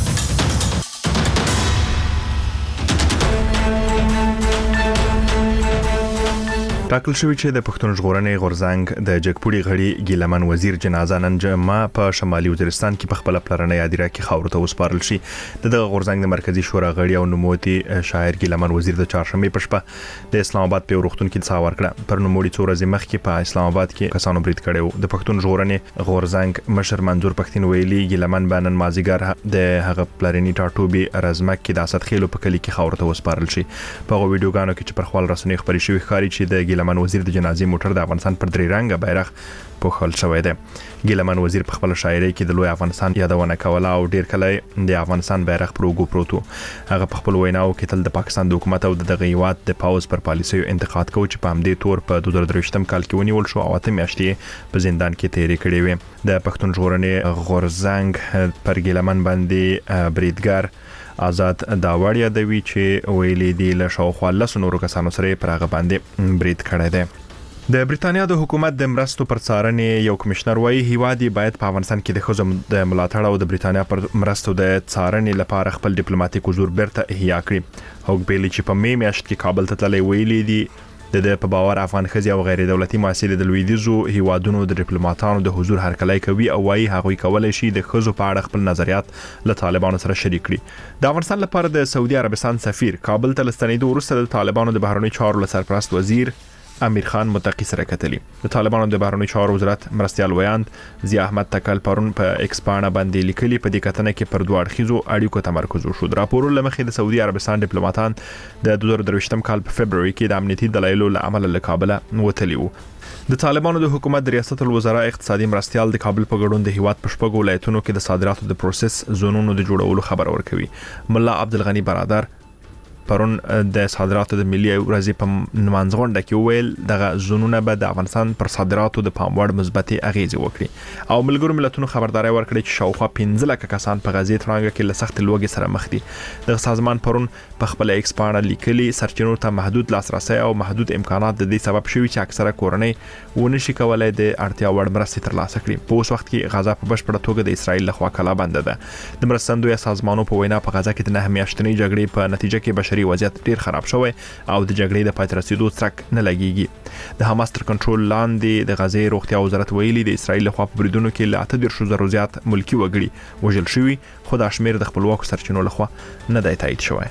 ټاکل شوی چې د پښتون ژغورنې غورځنګ د جګپوړي غړي ګیلمن وزیر جنازه نن جمعه په شمالي وزیرستان کې په خپل پلرنۍ یادیره کې خاور ته وسپارل شي د غورځنګ د مرکزی شورا غړي او نوموتي شاعر ګیلمن وزیر د چهارشنبه په شپه د اسلام آباد په وروختون کې څا ورکړه پر نوموړي څو ورځې مخکې په اسلام آباد کې کسانو برید کړو د پښتون ژغورنې غورځنګ مشر منظور پښتين ویلي ګیلمن بنن مازیګر د هغه پلرنۍ ټاټوبي رزمک کې د اسد خېلو په کلی کې خاور ته وسپارل شي په ویډیوګانو کې چې پر خپل رسنۍ خبري شوی ښکاري چې د ګیلمن وزیر د جنازې موټر د افغانستان پر درې رنګه بیرغ پوښل شوی دی ګیلمن وزیر په خپل شاعرۍ کې د لوی افغانستان یادونه کوله او ډیر کله د افغانستان بیرغ پر وګو پروتو هغه په خپل ویناو کې تل د پاکستان د حکومت او د غیوات د پاوز پر پالیسیو انتقاد کوي چې په همدې تور په 2023م کال کې ونیول شو او 8 میاشتې په زندان کې تیرې کړې وې د پښتون ژغورنې غورځنګ پر ګیلمن باندې بریدګر آزاد داوړیا دوی چې ویلي دی له شاوخوا 10 نورو کسانو سره پر هغه باندې برید کړی دی د بریټانیا د حکومت د مرستو پر څارنې یو کمشنر وایي هیوادي باید په افغانستان کې د خزم د ملاتړ او د بریټانیا پر مرستو د څارنې لپاره خپل ډیپلوماټیک حضور بیرته احیا کړي هوګ بیلی چې په می میاشت کې کابل ته تللی ویلي دی د په باور افغان خزي او غیر دولتي مؤسسې د لویدیزو هیوادونو د ډیپلوماټانو د حضور هرکلی کوي او وايي هغوی کولای شي د خزو په اړه خپل نظریات له طالبانو سره شریک کړي د افغانستان لپاره د سعودي عربستان سفیر کابل ته لستنیدو وروسته د طالبانو د بهرنی چارو سرپرست وزیر امیر خان متقی سره کتلی د طالبانو د بهرنی چارو وزارت مرستيال ویاند ضیاء احمد تکل پرون په ایکسپانا باندې لیکلي په دې کتنه کې پر دوه اړخیزو اړیکو تمرکز وشو د راپورو لمخې د سعودي عربستان ډیپلوماټان د 2023م کال په فبرवरी کې د امنیتي دلایلو له امله له کابل وتلی وو د طالبانو د حکومت د ریاست الوزرا اقتصادي مرستيال د کابل په ګډون د هیواد په شپږو ولایتونو کې د صادراتو د پروسس زونونو د جوړولو خبر ورکوي ملا عبدالغنی برادر پرون د صادراتو د ملي ورځې په منځغونډه کې ویل دغه زونونه به د افغانستان پر صادراتو د پاموړ مثبتې اغیزې وکړي او ملګرو ملتونو خبرداري ورکړي چې شاوخوا 15 لک کسان په غزې ترانګه کې له سخت لوګي سره مخ دي د سازمان پرون په خپل ایکسپانا لیکلي سرچینو ته محدود لاسرسي او محدود امکانات د دې سبب شوي چې اکثره کورنۍ ونشي کولای د اړتیا وړ مرستې ترلاسه کړي په اوس وخت کې غزا په بشپړه توګه د اسرایل لخوا کلا بند ده د مرستندوی سازمانونو په وینا په غزا کې د 9 میاشتنۍ جګړې په نتیجه کې بشري وضعیت ډیر خراب شوی او د جګړې د پاتې رسیدو څرک نه لګیږي د حماس تر کنټرول لاندې د غزې روغتیا وزارت ویلي د اسرایل لخوا په بریدونو کې له 8,000 زیات ملکی وګړي وژل شوي خو د شمیر د خپلواکو سرچینو لخوا نه دی تایید شوی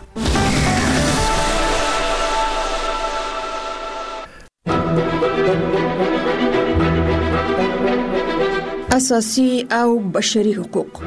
اساسي او بشري حقوق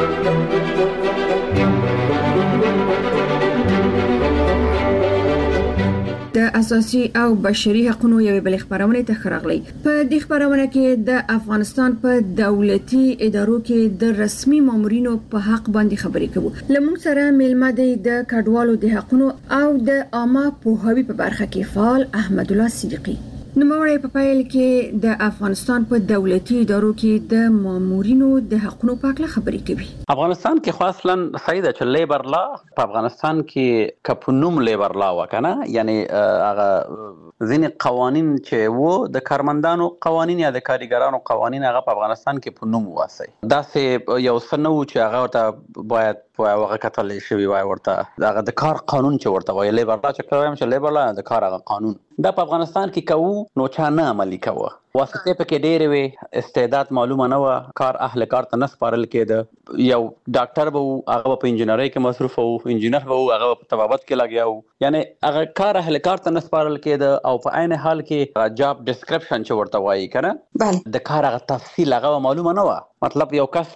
د اساسي او بشري حقوقو یو بل خبرونه ته خراغلي په دې خبرونه کې د افغانستان په دولتي ادارو کې د رسمي مامورینو په حق باندې خبرې کوو لمون سره ملما د کډوالو د حقوقو او د عامه پوهاوی په برخه کې فعال احمد الله صدیقي نوموړی په پیل کې د افغانستان په دولتي ادارو کې د مامورینو د حقوقو په اړه خبرې کوي. افغانستان کې خو اصلا سیده چې لیبر لا په افغانستان کې کپنوم لیبر لا وکنه، یعنی هغه ځینې قوانین چې وو د کارمندانو قوانین یا د کارګرانو قوانین هغه په افغانستان کې په نوم واسي. دا سه یو سنو چې هغه ته باید په هغه کتل شي وای ورته هغه د کار قانون چې ورته وای لیبر لا چې کوم چې لیبر لا د کار هغه قانون دا په افغانستان کې کوو نو چا نه عملي کوه. واسطه پکې ډېرې وي، استعداد معلومه نه و، کار اهل کار ته نه سپارل کېده. یو ډاکټر به هغه په انجینرۍ کې مصروف وو، انجینر به هغه په طبابت کې لګیا وو، یعنی هغه کار اهل کار ته نه سپارل کېده. او په عین حال کې جاب ډسکرپشن چې ورته وایي کنه د کار هغه تفصیل هغه معلومه نه و. مطلب یو کس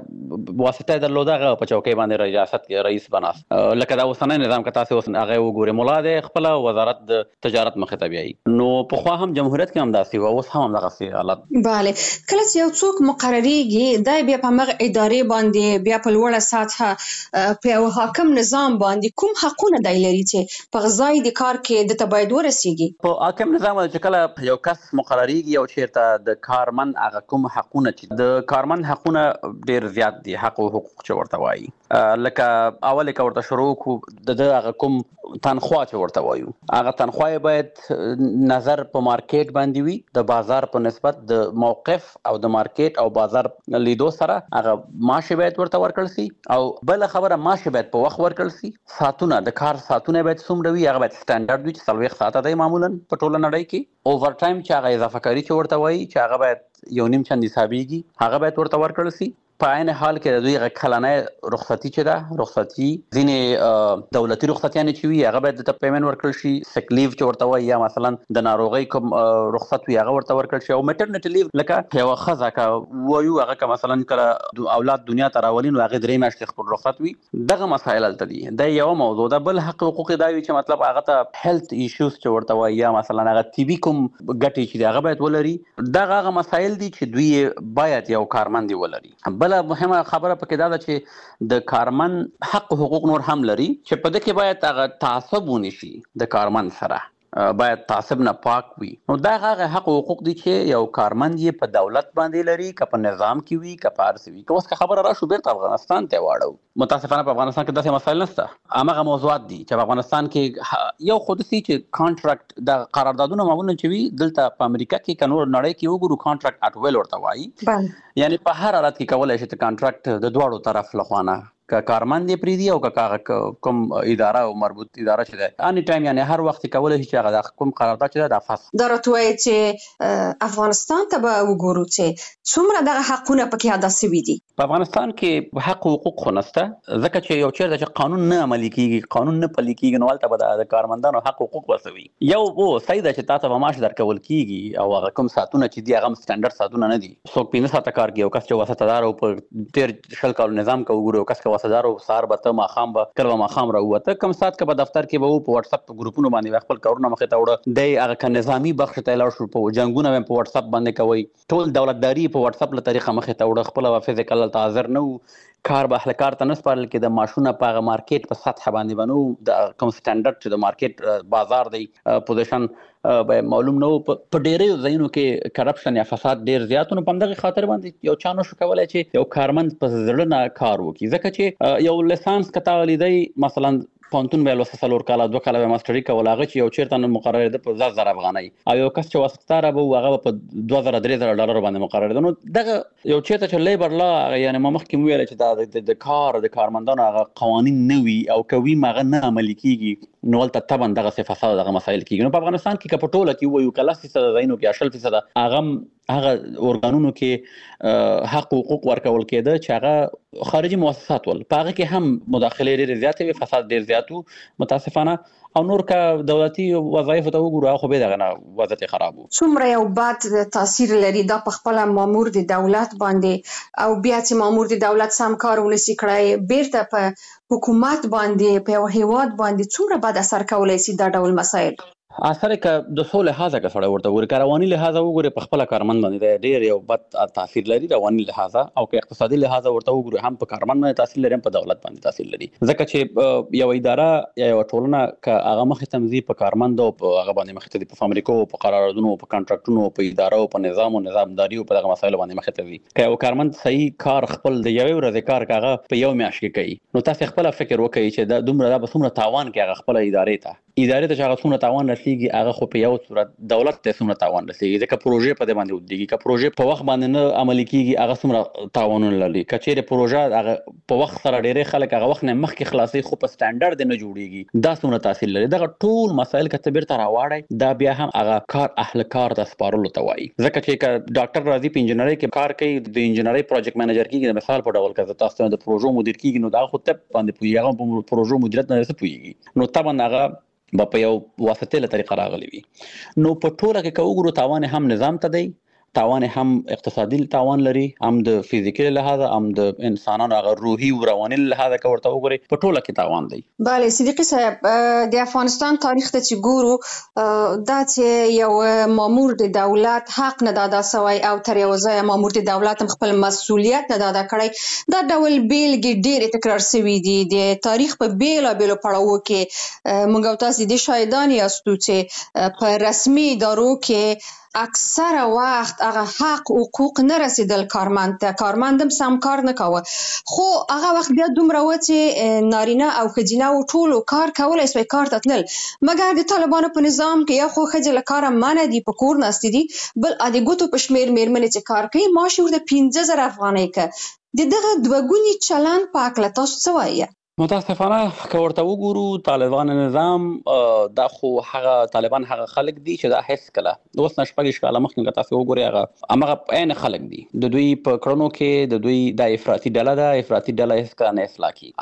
چې واسطه درلوده هغه په چوکۍ باندې ریاست کې رئیس بناست، لکه دا اوسنۍ نظام کې تاسو اوس هغه وګورئ ملا د خپل وزارت د تجارت مخې ته بیایي. نو په خو هم جمهوریت کې هم داسې و، اوس هم دغه سي حالت. bale کله چې یو څوک مقرریږي دا بیا په مغ ادارې باندې بیا په لوړه سطح په یو حاکم نظام باندې کوم حقونه دی لري چې په غځای د کار کې د تبعید ورسیږي؟ په حاکم نظام چې کله یو کس مقرریږي او چیرته د کارمن هغه کوم حقونه چې د کارمن حقونه ډیر زیات دي، حق او حقوق چې ورته وایي. لکه اول کې ورته شروع کو د هغه کوم تنخواه چې ورته وایو، هغه تنخواه باید نظر په مارکیټ باندې وي، د بازار په نسبت د موقف او د مارکیټ او بازار لیدو سره هغه معاش باید ورته ورکړل شي. او بل خبره معاش باید په وخت ورکړل شي. ساعتونه د کار ساعتونه باید څومره وي، هغه باید سټانډرډ وي چې 40 ساعته دی معمولا په ټوله نړۍ کې. اوور ټایم چې هغه اضافه کاری چې ورته وایي چې هغه باید یو نیم چند حسابيږي، هغه باید ورته ورکړل شي. په عین حال کې د دوی کلانه رخصتي چې ده، رخصتي ځینې دولتي رخصتیانې چې وي هغه باید د پیمنټ ورکړل شي. سیک لیو چې ورته وایي یا مثلا د ناروغۍ کوم رخصت وي هغه ورته ورکړل شي. او میټرنټي لیو لکه یو ښځه کا وایو هغه که مثلا کله اولاد دنیا ته راولي نو هغه 3 میاشتې خپل رخصت وي. دغه مسایل هلته دي. دا یو موضوع ده. بل حق حقوق دا وي چې مطلب هغه ته هیلث ایشوز چې ورته وایي یا مثلا هغه ټي بي کوم ګټې چې هغه باید ولري. دغه هغه مسایل دي چې دوی باید یو کارمند ولري. بل مهمه خبره پکې دا ده چې د کارمن حق او حقوق نور هم لري چې په دې کې باید هغه تعصب ونشي د کارمن سره، باید تعصب نه پاک وي. نو دا هغه حق او حقوق دي چې یو کارمند یې په دولت باندې لري، که په نظام کې وي، که په ارسي وي. که اوس خبره راشو بیرته افغانستان ته واړو، متاسفانه په افغانستان کې داسې مسایل نشته. هغه موضوعات دي چې په افغانستان کې یو خودسي چې کانټراکټ د قراردادونو معمولا چې وي دلته په امریکا کې کنور نړۍ کې وګورو کانټراکټ اټ ویل ورته وایي. یعنی په هر حالت کې کولای شي ته کانټراکټ د دواړو طرف لخوانه که کارمند یې پریدي او که کوم اداره او مربوط اداره چې ده اني ټایم، یعنی هر وخت کولای شي چې هغه کوم قرارداد چې ده فاس دا راټوي چې افغانستان ته به وګورو چې څومره دغه حقونه پکې ادا شوي دي. په افغانستان کې حق او حقوق خو نشته، ځکه چې یو چیرته چې قانون نه عملي کیږي، قانون نه پلي کیږي، نو هلته به د کارمندانو حق او حقوق وسوي. یو صحیح ده چې تاسو به معاش درکول کیږي او هغه کوم ساعتونه چې دي هغه سټانډرډ ساعتونه نه دي. څوک 15 ساعته کار کوي او کس چې وساتدار او په ډیر شل کال نظام کې وګورو، کس چې وساتدار او سار به ته ماخام به کله ماخام راوته کم سات که په دفتر کې به په واتس اپ ګروپونو باندې خپل کارونه مخې ته وړه دی. هغه که نظامی بخش ته لاړ شو په جنگونه په واتس اپ باندې کوي، ټول دولتداري په واتس اپ له طریقه مخې ته وړه، خپل فزیکل حاضر نه کار به اهل کار ته نه سپارل کې د ماشونه په مارکیټ په سطح باندې بنو د کوم سټانډرډ چې د مارکیټ بازار دی پوزیشن معلوم نه په ډېرې ځایونو کې کرپشن یا فساد ډېر زیات نو په دغه خاطر باندې یو چانو شو کولای چې یو کارمند په زړه نه کار وکړي. ځکه چې یو لیسانس کته لیدای مثلا پونتون به لوسه 4 کاله 2 کاله به ماستری کول، هغه چې یو چیرته مقرره ده په 10000 افغانۍ او یو کس چې واسطه به هغه په 2000-3000 ډالر باندې مقرره ده. نو دغه یو چیرته چې لیبر لا یعنی ما مخکې ویل چې د کار د کارمندانو هغه قوانین نه وي او کوي مغه نه عملي کیږي نو ولته طبعا دغه فساد دغه مسایل کیږي. نو په افغانستان کې کپټوله کې وایو کله 30% زینو کې 80% هغه اورګانونو کې حق او حقوق ورکول کېده چې هغه خارجي مؤسسات ول په هغه کې هم مداخله ډېر زیاته وي، فساد ډېر زیاتو متاسفانه. او نور که دولتي وظایف ته وګورو خو به دغه نه وضعیت خراب وو. څومره یو بد تاثیر لري دا په خپل مامور د دولت باندې او بیا چې مامور د دولت سم کار ونشي کړای بیرته په حکومت باندې په یو هیواد باندې څومره بد اثر کولای شي دا ډول مسایل. اثر ک د څو لحاظه که سره ورته ګوري کارواني لحاظه وګوري په خپل کارمند باندې ډېر یو بد تاثیر لري رواني لحاظه او که اقتصادي لحاظه ورته وګوري هم په کارمند باندې تاثیر لري هم په دولت باندې تاثیر لري ځکه چې یو اداره یا یو ټولنه ک هغه مخې تمزي په کارمند او په هغه باندې مخې ته په فابریکو په قراردادونو په کانټراکټونو په ادارو په نظام او نظامداري په دغه مسایلو باندې مخې ته وي که یو کارمند صحیح کار خپل د یوې ورځې کار کاغه په یو میاشت کې کوي نو تاسو خپل فکر وکړئ چې د دومره د بسمره تاوان کې هغه خپل ادارې ته چې هغه څومره تاوان رسیږي هغه خو په یو صورت دولت ته څومره تاوان رسیږي ځکه پروژې په دې باندې ودیږي که پروژې په وخت باندې نه عملي کیږي هغه څومره تاوانونه لري کچېره پروژه هغه په وخت سره ډېرې خلک هغه وخت نه مخکې خلاصي خو په سټانډرډ نه جوړیږي دا څومره تاثیر لري دا ټول مسایل کته بیرته راوړی دا بیا هم هغه کار اهل کار د سپارلو ته وایي ځکه چې ډاکټر راضي په انجنیري کې کار کوي د انجنیري پروجیکټ منیجر کیږي مثال په ډول کې تاسو د پروژو مدیر کیږي نو دا خو ته باندې پوهیږي هغه پروژو مدیریت نه پوهیږي نو طبعا هغه په یو واسطه له طریقه راغلی وي نو په ټوله کې کوګرو تاوان هم نظام ته دی تاوان هم اقتصادي تاوان لري هم د فزیکي لحاظه هم د انسانانو هغه روحي او رواني لحاظه کې ورته وګوري په ټوله کې تاوان دی. بله صدیقي صاحب د افغانستان تاریخ ته چې ګورو دا چې یو مامور د دولت حق نه دادا سوی او تر یو ځای مامور د دولت هم خپل مسؤلیت نه دادا کړی دا ډول بیلګې ډېر تکرار شوي دي د تاریخ په بیلابېلو پړاوو کې موږ تاسو د شاهدان یاستو چې په رسمي ادارو کې اکثره وخت هغه حق حقوق نه رسیدل کارمند ته کارمندم سم کار نه کاوه خو هغه وخت بیا دومره و چې نارینه او ښځینه او ټولو کار کولای سوی کار ته تلل مګر د طالبانو په نظام کې یا خو ښځې له کاره منع دي په کور ناستې دي بل د ګوتو په شمېر مېرمنې چې کار کوي معاش یې ورته 15,000 افغانۍ که د دغه دوهګوني چلند په هکله تاسو څه وایئ؟ متاسفانه که ورته وګورو طالبان نظام دا خو هغه طالبان هغه خلک دي چې دا هیڅ کله اوس نه شپږ کاله مخکې تاسو وګورئ هغه عین خلک دي د دوی په کړنو کې د دوی د افراطي ډله ده افراطي ډله هیڅ کله نه اصلاح کیږي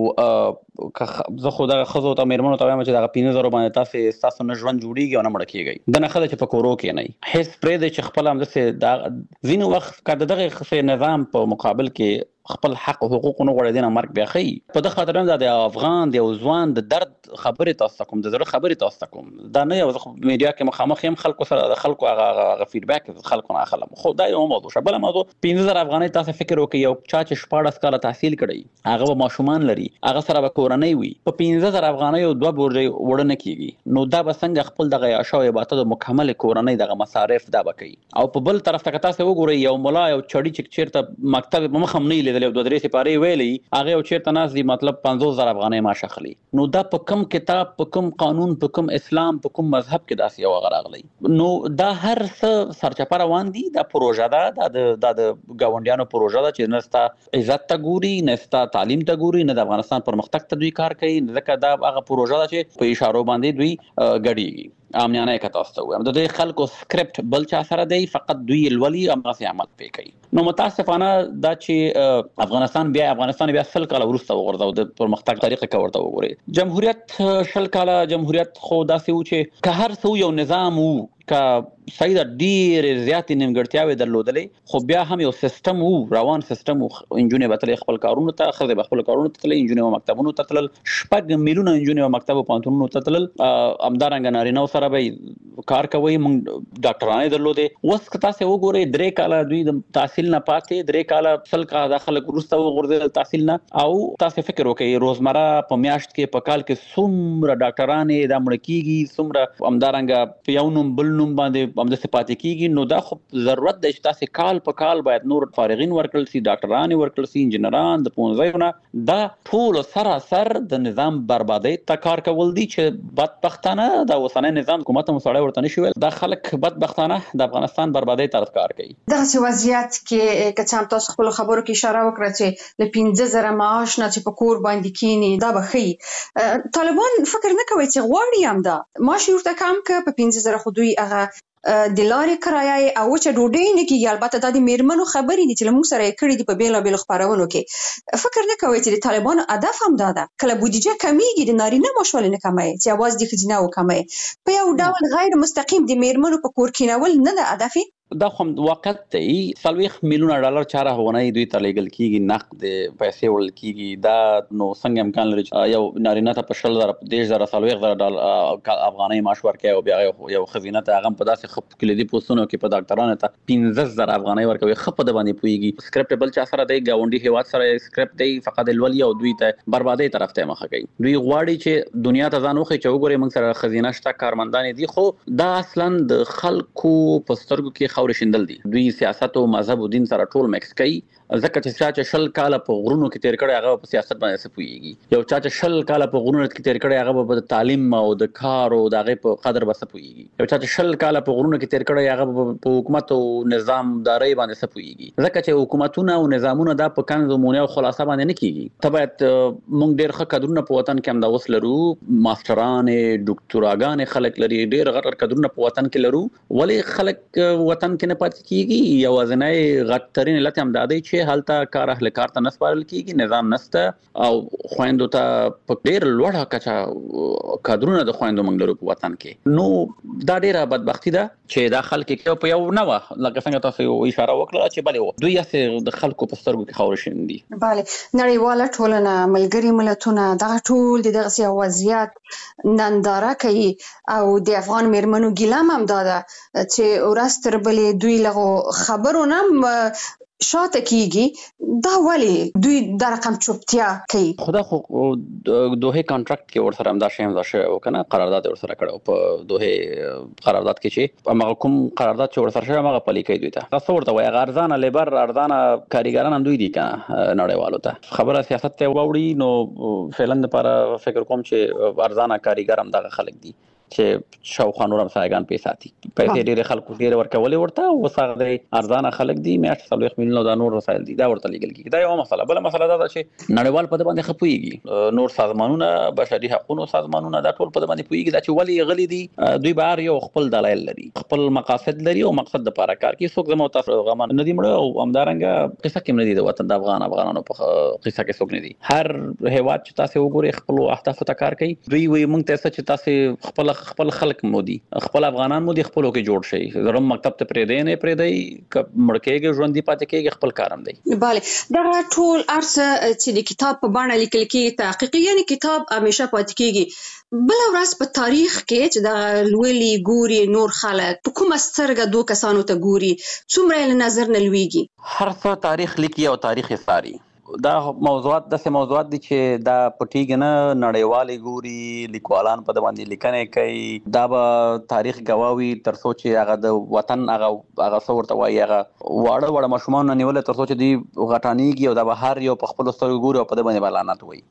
او زه خو دغه ښځو ته مېرمنو ته وایم چې دغه 15,000 باندې ستاسو نه ژوند جوړیږي او نه مړه کیږئ دا نه ښه ده چې په کورو کې نه هیڅ پرېږدئ چې خپل همداسې ځینې وخت که د دغه نظام په مقابل کې خپل حق او حقوق نه غوړې دي نه مرګ بیا خي په دغه خاطر هم د افغان د ځوان د درد خبرې تاسو کوم د زړه خبرې تاسو کوم دا نه یو میډیا کې مخامخ هم خلکو سره د خلکو هغه فیډبیک خلکو نه اخلم خو دا یو موضوع شبه بل موضوع 15,000 افغانۍ تاسو فکر وکړئ یو چا چې 14 کاله تحصیل کړی هغه به ماشومان لري هغه سره به کورنۍ وي په 15,000 افغانۍ او 2 بورجې وړنه کیږي نو دا به څنګه خپل دغه عشا او عبادت د مکمل کورنۍ دغه مصارف دا به کوي او په بل طرف ته تاسو وګورئ یو مولا یو چړی چې چیرته مکتب په مخ هم نه لیدل او 2-3 سپاره ویلي هغه یو چیرته ناز دي مطلب 50,000 افغانۍ معاش اخلي نو دا په کوم کتاب په کوم قانون په کوم اسلام په کوم مذهب کې داسې یو غراغلی نو دا هر څه سرچپه روان دي دا پروژه ده د ګاونډیانو پروژه ده چې نستا عزت ته ګوري نستا تعلیم ته ګوري نه د افغانستان پرمختګ ته دوی کار کوي ځکه دا هغه پروژه ده چې په اشارو باندې دوی غړيږي امنیانه کتاستو هم د دې خلکو سکرپټ بل چا سره دی فقط دوی الولي امغه عمل پې کوي نو متاسفانه دا چې افغانستان بیا 100 کاله وروسته وګرځاو د پرمختګ طریقه کې ورته وګوري جمهوریت 100 کاله جمهوریت خو داسې و چې که هر څو یو نظام وو که صحیح د ډېر زیات نیمګړتیاوې درلودلې خو بیا هم یو سیستم وو روان سیستم وو انجونې به تلې خپل کارونو ته ښځې به خپل کارونو ته تللې انجونې به مکتبونو ته تلل 6 میلیونه انجونې به مکتب او پوهنتونونو ته تلل همدارنګه نارینهو سره به کار کوي موږ ډاکټرانې درلودې اوس که تاسې وګورئ 3 کاله دوی د تحصیل نه پاتې 3 کاله 100 کاله دا خلک وروسته وغورځېدل تحصیل نه او تاسې فکر وکړئ روزمره په میاشت کې په کال کې څومره ډاکټرانې دا مړه کېږي څومره همدارنګه په یو نوم بل نوم باندې همداسې پاتې کېږي نو دا خو ضرورت دی چې تاسې کال په کال باید نور فارغین ورکړل سي ډاکټران ورکړل سي انجینران د پونځایونه دا ټول سراسر د نظام بربادۍ ته کار کول دي چې بدبختانه د اوسنۍ نظام حکومت هم سړی ورته نشي ویل دا خلک بدبختانه د افغانستان بربادۍ طرف کار کوي دغه وضعیت کې که څنګه تاسو خپل خبرو کې اشاره وکړه چې له 15,000 معاش نه چې په کور باندې کینی دا به خي طالبان فکر نه کوي چې غواړي هم دا معاش ورته کم ک په 15,000 خو دوی هغه د لارې کرایه او چې ډوډۍ نه کیږي البته د میرمنو خبرې دي چې موږ سره کړي دي په بیلابېلو خبرونو کې فکر نه کوي چې د طالبانو هدف هم دا ده کله بودیجه کمیږي د نارینه ماشوال نه کمای چې اواز د خزینه او کمای په یو ډول غیر مستقیم د میرمنو په کور کېنول نه ده هدف دا خو واقعیت دی 40 میلیونه ډالر چاره هونای دوی ته لیګل کیږي نقد پیسې ورل کیږي دا نو څنګه امکان لري یو نارینه ته په 10,000 40,000 افغانۍ معاش ورکوي او بیا یو خزینه ته هغه په داسې خپ کلیدي پوسټونو کې په ډاکټرانو ته 15,000 افغانۍ ورکوي خپ د باندې پويږي سکرپټ بل چا سره دی گاونډي هیواد سره سکرپټ دی فقط الولی او دوی ته بربادي طرف ته مخه کوي دوی غواړي چې دنیا ته ځان وخی چې وګوري موږ سره خزینه شته کارمندان دي خو دا اصلا د خلکو په سترګو کې خوري شندل دي دوی سیاست او مذهب او دین سره ټول مکس کوي ځکه چې شل کال په غرونو کې تیر کړي هغه په سیاست باندې سپويږي یو چا چې شل کال په غرونو کې تیر کړي هغه په تعلیم او د کار او دغه په قدر بس سپويږي یو چا چې شل کال په غرونو کې تیر کړي هغه په حکومت او نظامداري باندې سپويږي ځکه چې حکومتونه او نظامونه د په کنزمونه او خلاصه باندې نه کیږي تبعت مونږ ډېر ښه کډرونه په وطن کې هم دا وسلرو ماستران ډاکټراګان خلک لري ډېر غټ کډرونه په وطن کې لرو ولی خلک وطن کې نه پاتې کیږي یو ځنای غټرین لته هم دادی چې حالته کار اهل کار ته نسپارل کیږي نظام نسته او خويندو ته په ډېر لوړه کچا کادرونه د خويندو منګلرو په وطن کې نو دا ډېره بدبختی ده چې دا خلک کې په یو نه و لکه څنګه تاسو اشاره وکړه چې بلې دوی یې د خلکو په سترګو کې خاور شندي bale نړیواله ټولنه ملګری ملتونه دغه ټول د دغه وضعیت ننداره کوي او د افغان میرمنو ګیلام هم داده چې ورستر بلې دوی له خبرونه شاته کیږي دا ولی دوی د رقم چوپتیا کوي خدا خو دوه کانټراکټ کې ورسره هم دا شیم دا شو کنه قرارداد ورسره کړو په دوه قرارداد کې چې هغه کوم قرارداد چې ورسره شوی هغه پلي کوي دوی ته تاسو ورته وایي ارزانه لیبر ارزانه کاریګران هم دوی دي کنه نړیوالو ته خبره سیاست ته وړي نو فعلا لپاره فکر کوم چې ارزانه کاریګر هم دغه خلک دي چې شاوخوا نور هم سایګان پیساتي پیسې ډېر خلکو ډېر ورکولې ورته وساغه دي ارزانه خلک دي میاشت 40 میلیون دا نور رسایل دي دا ورته لیګل کیږي دا یو مسله بل مسله دا چې نړیوال په باندې خپويږي نور سازمانونه بشري حقوقو سازمانونه دا ټول په باندې پويږي دا چې ولی غلي دي دوی بهر یو خپل دلایل لري خپل مقاصد لري او مقصد د لپاره کار کوي څوک زموږ تاسو غمان نه دي مړ او همدارنګه قصه کې نه دي د وطن د افغانانو په قصه کې څوک نه دي هر هیواد چې تاسو وګورئ خپل اهداف ته کار کوي دوی وي مونږ ته چې تاسو خپل خلک مودي خپل افغانان مودي خپلو کې جوړ شي زرم مکتب ته پرې دی نه پرې دی مړکېږي ژوندۍ پاتې کېږي خپل کارم دی bale دا ټول ارڅ چې د کتاب په باندې لیکل کېږي تحقیقي یعنی کتاب همیشه پاتې کېږي بل ورځ په تاریخ کې چې دا لولي ګوري نور خلک په کومه سترګه دوه کسانو ته ګوري څومره له نظر نه لويږي هر څه تاریخ لیکي او تاریخ ساري دا موضوعات د موضوعات دي چې دا پټیګ نه نړیوالي ګوري لیکوالان په باندې لیکنې کوي دا به تاریخ گواوی تر څو چې هغه د وطن هغه څورته وایي هغه واړه مشمون نیول تر څو چې دی غټانیږي او دا به هر یو په خپل سترګو ګوري او په باندې بلانات وایي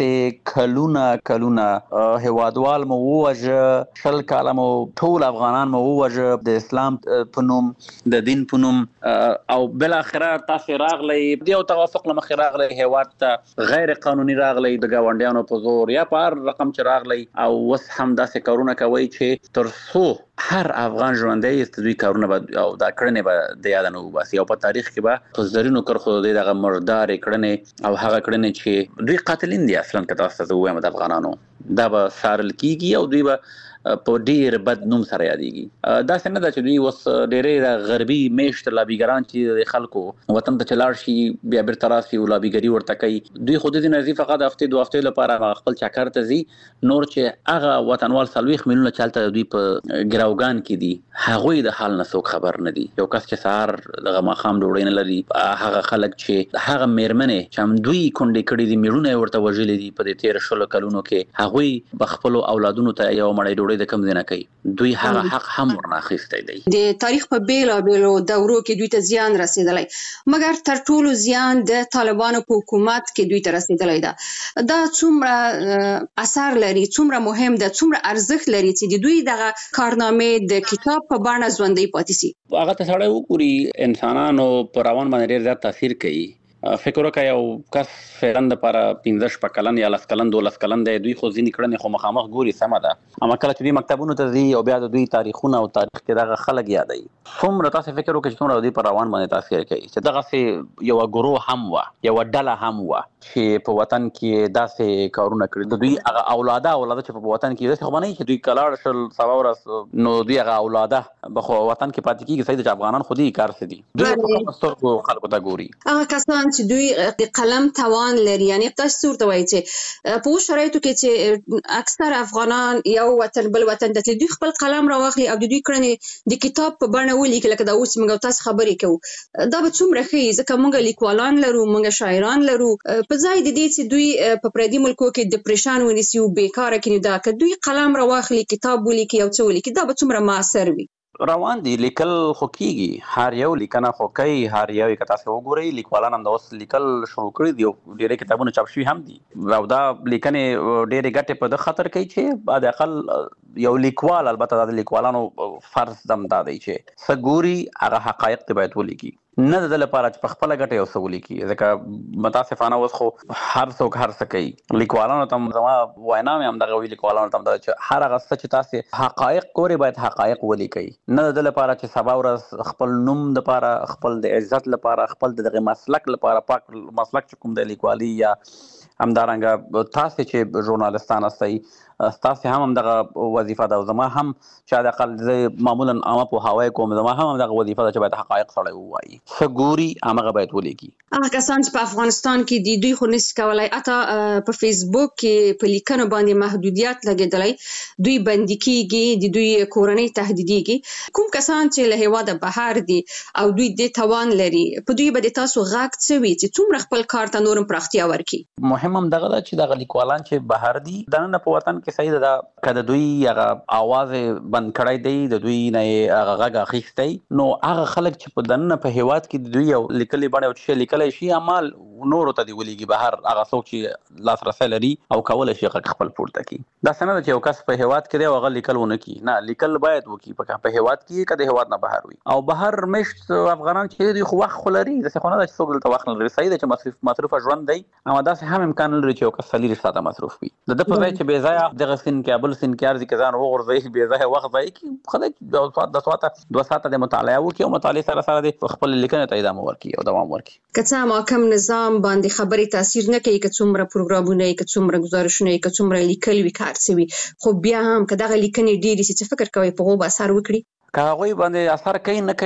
تاسو کلونه هوادوال مو وجه شل کالمو ټول افغانان مو وجه د اسلام پنوم د دین پنوم او بل اخره تاسو راغلی دی او توافق لمخ راغلی هیواد ته غیر قانوني راغلی د گاونډیانو په زور یا په رقم چې راغلی او وس هم داسې کارونه کوي چې تر څو هر افغان ژوندۍ است دوی کارونه او دا کړنې به د یاد نه وباسي او په تاریخ کې به قصدرینو کرخو دغه مردار کړنې او هغه کړنې چې دوی قاتلین دي اصلا که تاسو ته وایم د افغانانو دا به سارل کیږي او دوی به په ډیر بد نوم سره یادېږي دا څنګه د چې دوی وس ډېرې د غربي میشت لابیګران چې د خلکو وطن ته چلاړ شي بیا بیرته راسي او لابیګری ورته کوي دوی خود دې نزي فقط هفته دوه هفته لپاره خپل چکر ته زی نور چې هغه وطنوال 40 میلیونه چالتہ دوی په ګراوګان کې دي هغه د حال نه څوک خبر نه دي یو کس چې سهار دغه ماخام ډوړې نه لري هغه خلک چې هغه میرمنې چې هم دوی کونډې کړې دي میړونه ورته وژلې دي په دې 13 کلونو کې هغه بخپل اولادونو ته یو مړی ډوړې د کم نه کوي دوی هغه حق هم ورناخېسته دي د تاریخ په بیلو دورو کې دوی ته زیان رسیدلی مګر تر ټولو زیان د طالبانو په حکومت کې دوی ته رسیدلی دا څومره اثر لري څومره مهم ده څومره ارزښت لري چې دوی دغه کارنامې د کتاب په باندې ژوندۍ پاتې سي هغه ته سره وګوري انسانانو پر روان باندې ډېر زیات تاثیر کوي فکر وکړ یو کس فعلا د لپاره 15 کلن یا 10 کلن 12 کلن دی دوی خو ځینې کړنې خو مخامخ ګوري سمه ده اما کله چې دوی مکتبونو ته ځي او بیا د دوی تاریخونه او تاریخ کې دغه خلک یادوي څومره تاسو فکر وکړئ چې څومره دوی پر روان باندې تاثیر کوي چې دغه یو ګروه هم و یو ډله هم و چې په وطن کې داسې کارونه کړي د دوی هغه اولاده چې په وطن کې داسې خو نه چې دوی کلاړ شل سبا ورځ نو دوی هغه اولاده په وطن کې پاتې کیږي صحیح د افغانان خو دې کار څه دي دوی په سترګو خلکو ته ګوري هغه کسان چې دوی د قلم توان لري یعنی تاسو ورته وایي چې په شرایطو کې چې اکثر افغانان یو وطن بل وطن د دوی خپل قلم راوخلي او د دوی کړنې د کتاب په بڼه ولیکي لکه دا اوس موږ تاسو خبرې کوو دا به څومره ښه ځکه موږ لیکوالان لرو موږ شاعران لرو په ځای د دې چې دوی په پردي ملکو کې ډیپریشن ونیسي او بیکاره کړي دا که دوی قلم راوخلي کتاب ولیکي او څه ولیکي دا به څومره موثر وي روان دي لیکل خو کیږي هر یو لیکنه خو کوي هر یو کتا څه وګوري لیکوالان هم د اوس لیکل شروع کړي دي ډېر کتابونه چاپ شوي هم دي او دا لیکنې ډېرې ګټې په د خطر کوي چې بعد اقل یو لیکوال البته د لیکوالانو فرض دم دا دی چې سګوري هغه حقایق ته باید ولیکي نه د لپاره چې په خپل ګټه یو څه ولیکي ځکه متاسفانه اوس خو هر څوک هر څه کوي لیکوالانو ته زما وینا مې هم دغه وی لیکوالانو ته چې هر هغه څه چې تاسو حقایق ګوري باید حقایق ولیکي نه د لپاره چې سبا ورځ خپل نوم د لپاره خپل د عزت لپاره خپل دغه مسلک لپاره پاک مسلک کوم د لیکوالي یا همدارنګه تاسو چې ژورنالستان استئ تاسو هم دغه وظیفه ده زما هم چې د اقل معمولا عامه په هوای کوم زما هم دغه وظیفه ده چې باید حقایق سره وایي سګوري هغه باید ولیکي هغه کسان چې په افغانستان کې دي دوی خو نشي کولای اته په فیسبوک کې په لیکنو باندې محدودیت لګیدلای دوی بندي کیږي د دوی کورنۍ تهدیديږي کوم کسان چې له هواده بهر دي او دوی د توان لري په دوی باندې تاسو غاک څوي چې څومره خپل کار ته نورم پراختیا ورکړي مهم هم دغه چې دغه لیکوالان چې بهر دي دنه په وطن کې صحیح ده کله دوی هغه आवाज بند کړای دی د دوی نه هغه غږ اخیستی نو هغه خلک چې په دنه په هیواد کې دوی یو لیکلي باندې او چې لیکلای شي عمل نور ته دی ولېږي بهر هغه څوک چې لاسرسي لري او کولای شي خپل پورته کی دا څنګه چې یو کس په هیواد کې دی هغه لیکلونه کی نه لیکل باید وکي په هیواد کې کده هیواد نه بهر وي او بهر مشت افغانان چې دوی خو وخت خلري د څه خونه د څوک دلته وخت لري صحیح ده چې مصرف ژوند دی اما دا هم امکان لري چې یو کس سلیری ساده مصرف وي د په ځای چې بے ځای دغه سین کې ابل سین کې ارزي کزان وګورځي بے ځای وخت ځای کی خدای د ساعته د مطالعه وکي او مطالعه سره د خپل لیکنه ته ادامه ورکي او دوام ورکي کڅه محکم نظام باندې خبرې تاثیر نه کوي که څومره پروګرامونه که څومره گزارشونه که څومره لیکل وکړ سوي خو بیا هم که دغه لیکنې ډېری چې فکر کوي په غو اثر وکړي که هغه باندې اثر کوي نه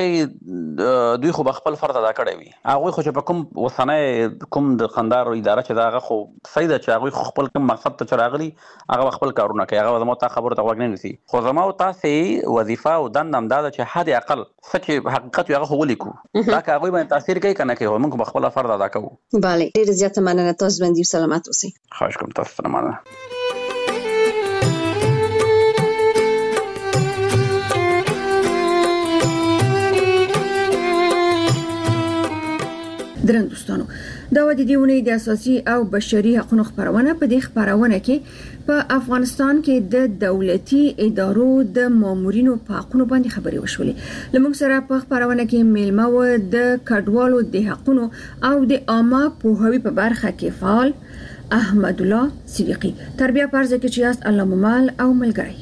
کوي دوی خو خپل فرض ادا کړی وي هغه خو چې په کوم وسنه کوم د خندار اداره چې دا هغه خو صحیح ده چې هغه خپل کوم مقصد ته چراغلي هغه خپل کارونه کوي هغه زموږ ته خبره ته وګڼي نسی خو زموږ تاسو وظیفه او دندم دا چې حد اقل سچ حقیقت هغه خو ولیکو دا که هغه باندې تاثیر کوي کنه کوي موږ خپل فرض ادا کوو bale ډیر زیاته مننه تاسو باندې سلامات اوسئ خواهش کوم تاسو سره مننه درن دوستانو دا و د دیونه د اساسي او بشري حقوقو خبرونه په دې خبرونه کې په افغانستان کې د دولتي ادارو د مامورینو په حقوقو باندې خبري وشولې لمونږ سره په خبرونه کې میلمه و د کډوالو د حقوقو او د عامه پوهاوی په برخه کې فعال احمد الله صدیقی تربیه پرځ کې چې است الله ممال او ملګری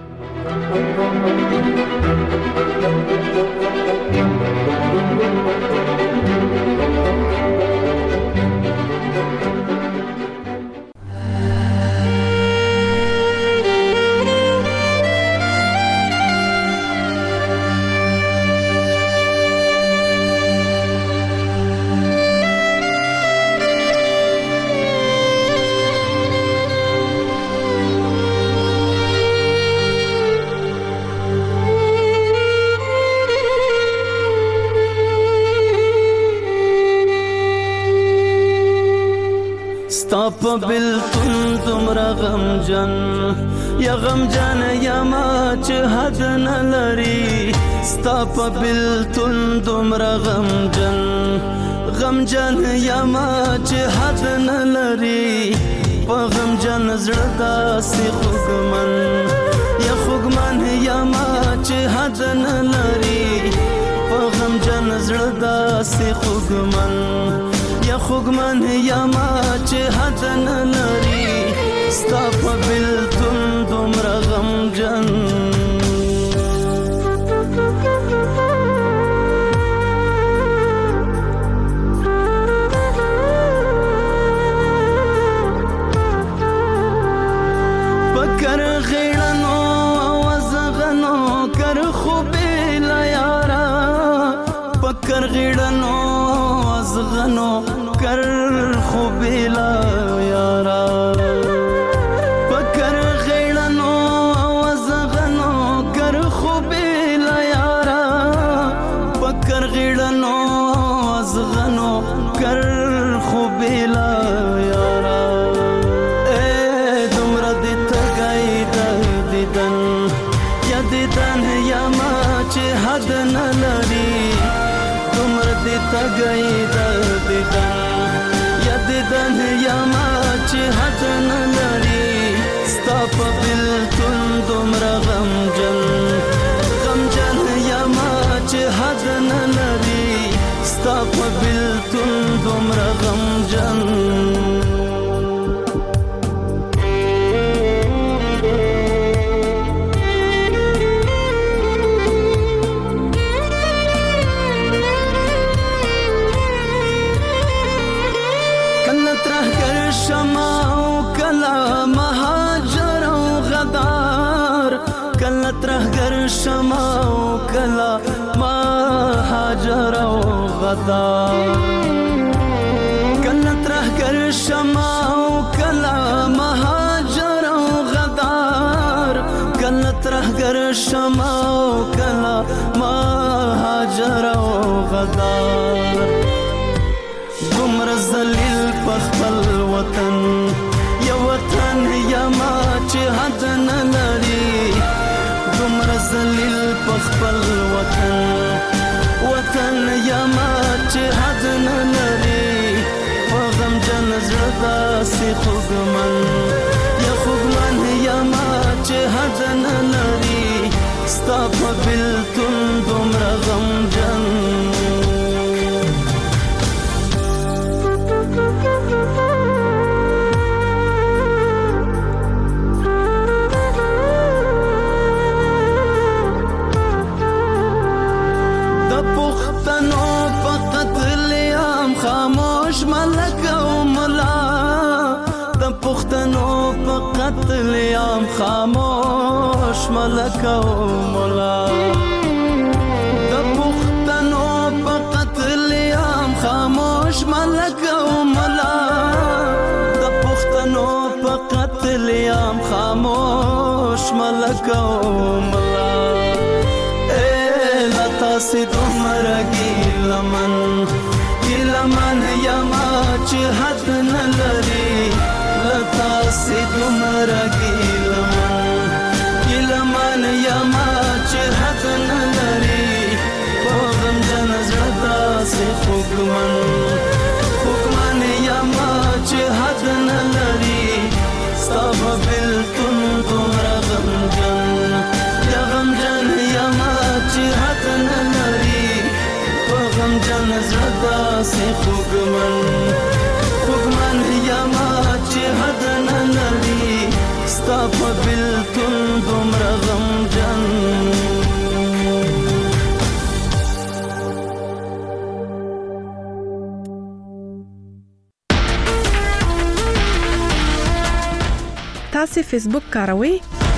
په بلتون تمرا غمجن یا غمجن یا ما چې حد نه لري ستا په بلتون تمرا غمجن یا ما چې حد نه لري په غمجن زړه داسې خوږمن یا ما چې حد نه لري په غمجن زړه داسې خوږمن یا خوګمن یما چې حد نه لري ستا په بلتون دومره غمجن پکر غیړنو وزغنو کر خو بلا یارا پکر غیړنو وزغنو کر خو بلا یارا پکر غیړنو وزغنو کر خو بلا یارا پکر غیړنو وزغنو کر خو بلا یارا دیدن یما چې حد نه لري تمر دې تګي دیدن یا دیدن یما چې حد نه لري ستا په بلتون دومره غمجن یما چې حد نه لري ستا په بلتون دومره غمجن ترهګر شمع او کلا مهاجر او غدار کله ترهګر شمع او کلا مهاجر او غدار کله ترهګر شمع او کلا مهاجر او غدار دومره ذلیل په خپل وطن یو وطن یما چې حد نه لري دومره ذلیل په خپل وطن یما چې حد نه لري په غمجن زړه داسې خوږمن یما چې حد نه لري ستا په بلتون دومره غمجن خاموش ملک او ملا د پښتنو په قتل عام خاموش ملک او ملا د پښتنو په قتل عام خاموش ملک او ملا د پښتنو په قتل عام خاموش ملک او ملا لتا سي دومره ګیلمن یما چې حد نه لري لتا سي دومره ګیلمن یما چې حد نه لري په غمجن زړه داسې خوږمن یما چې حد نه لري ستا په بلتون دومره غمجن یما چې حد نه لري په غمجن زړه داسې خوږمن یما چې حد نه لري ستا په بلتون دومره غمجن تاسو فیسبوک کاروئ؟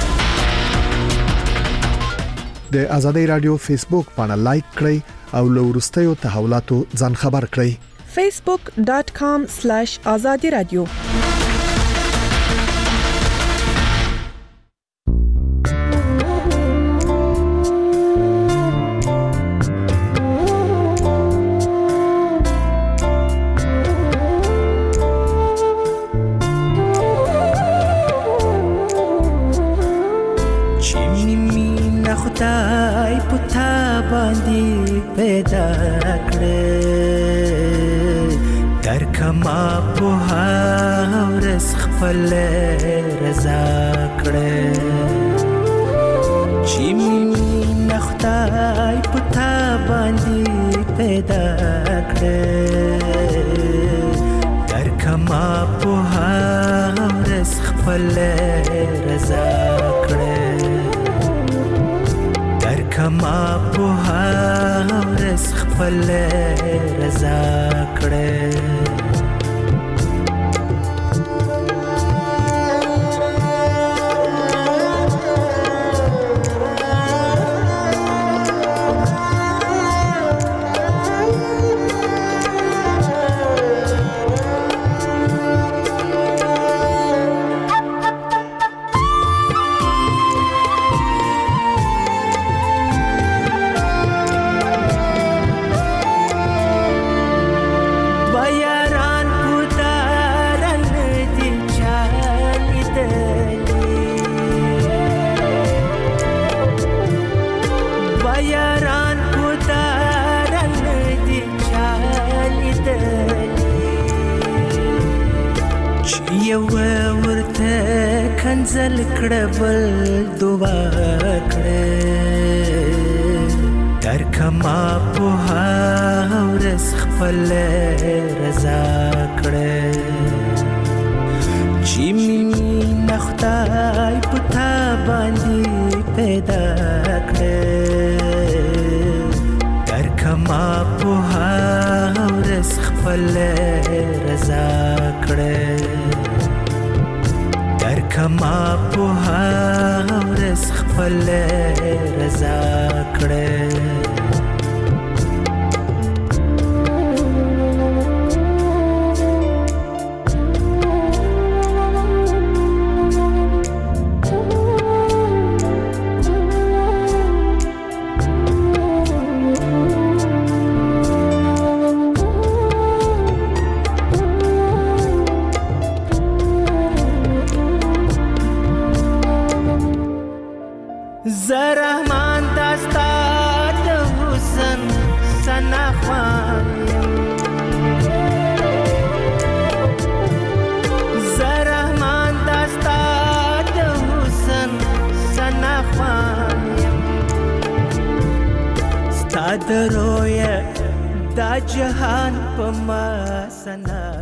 د ازادي رادیو فیسبوک باندې لایک کړئ او له وروستیو تحولاتو ځان خبر کړئ. facebook.com/azadiradio خدای پتا باندې پیدا کړې در کما په ورس خپل رضا کړې چې مين خدای پتا باندې پیدا کړې کما په ورځ خپل رضا کړه در کما په ورځ خپل رضا کړه کنزل کړه بل دعا کړه در کما په ورځ خپل رضا کړه چې مینه خدای په تا باندې پیدا کړه در کما په ورځ خپل رضا کړه کما په ورځ خپل رضا کړه زرحمان داستا د حسن سنا خوان زرحمان داستا د حسن سنا خوان ستا د رویا دا جهان په ما سنا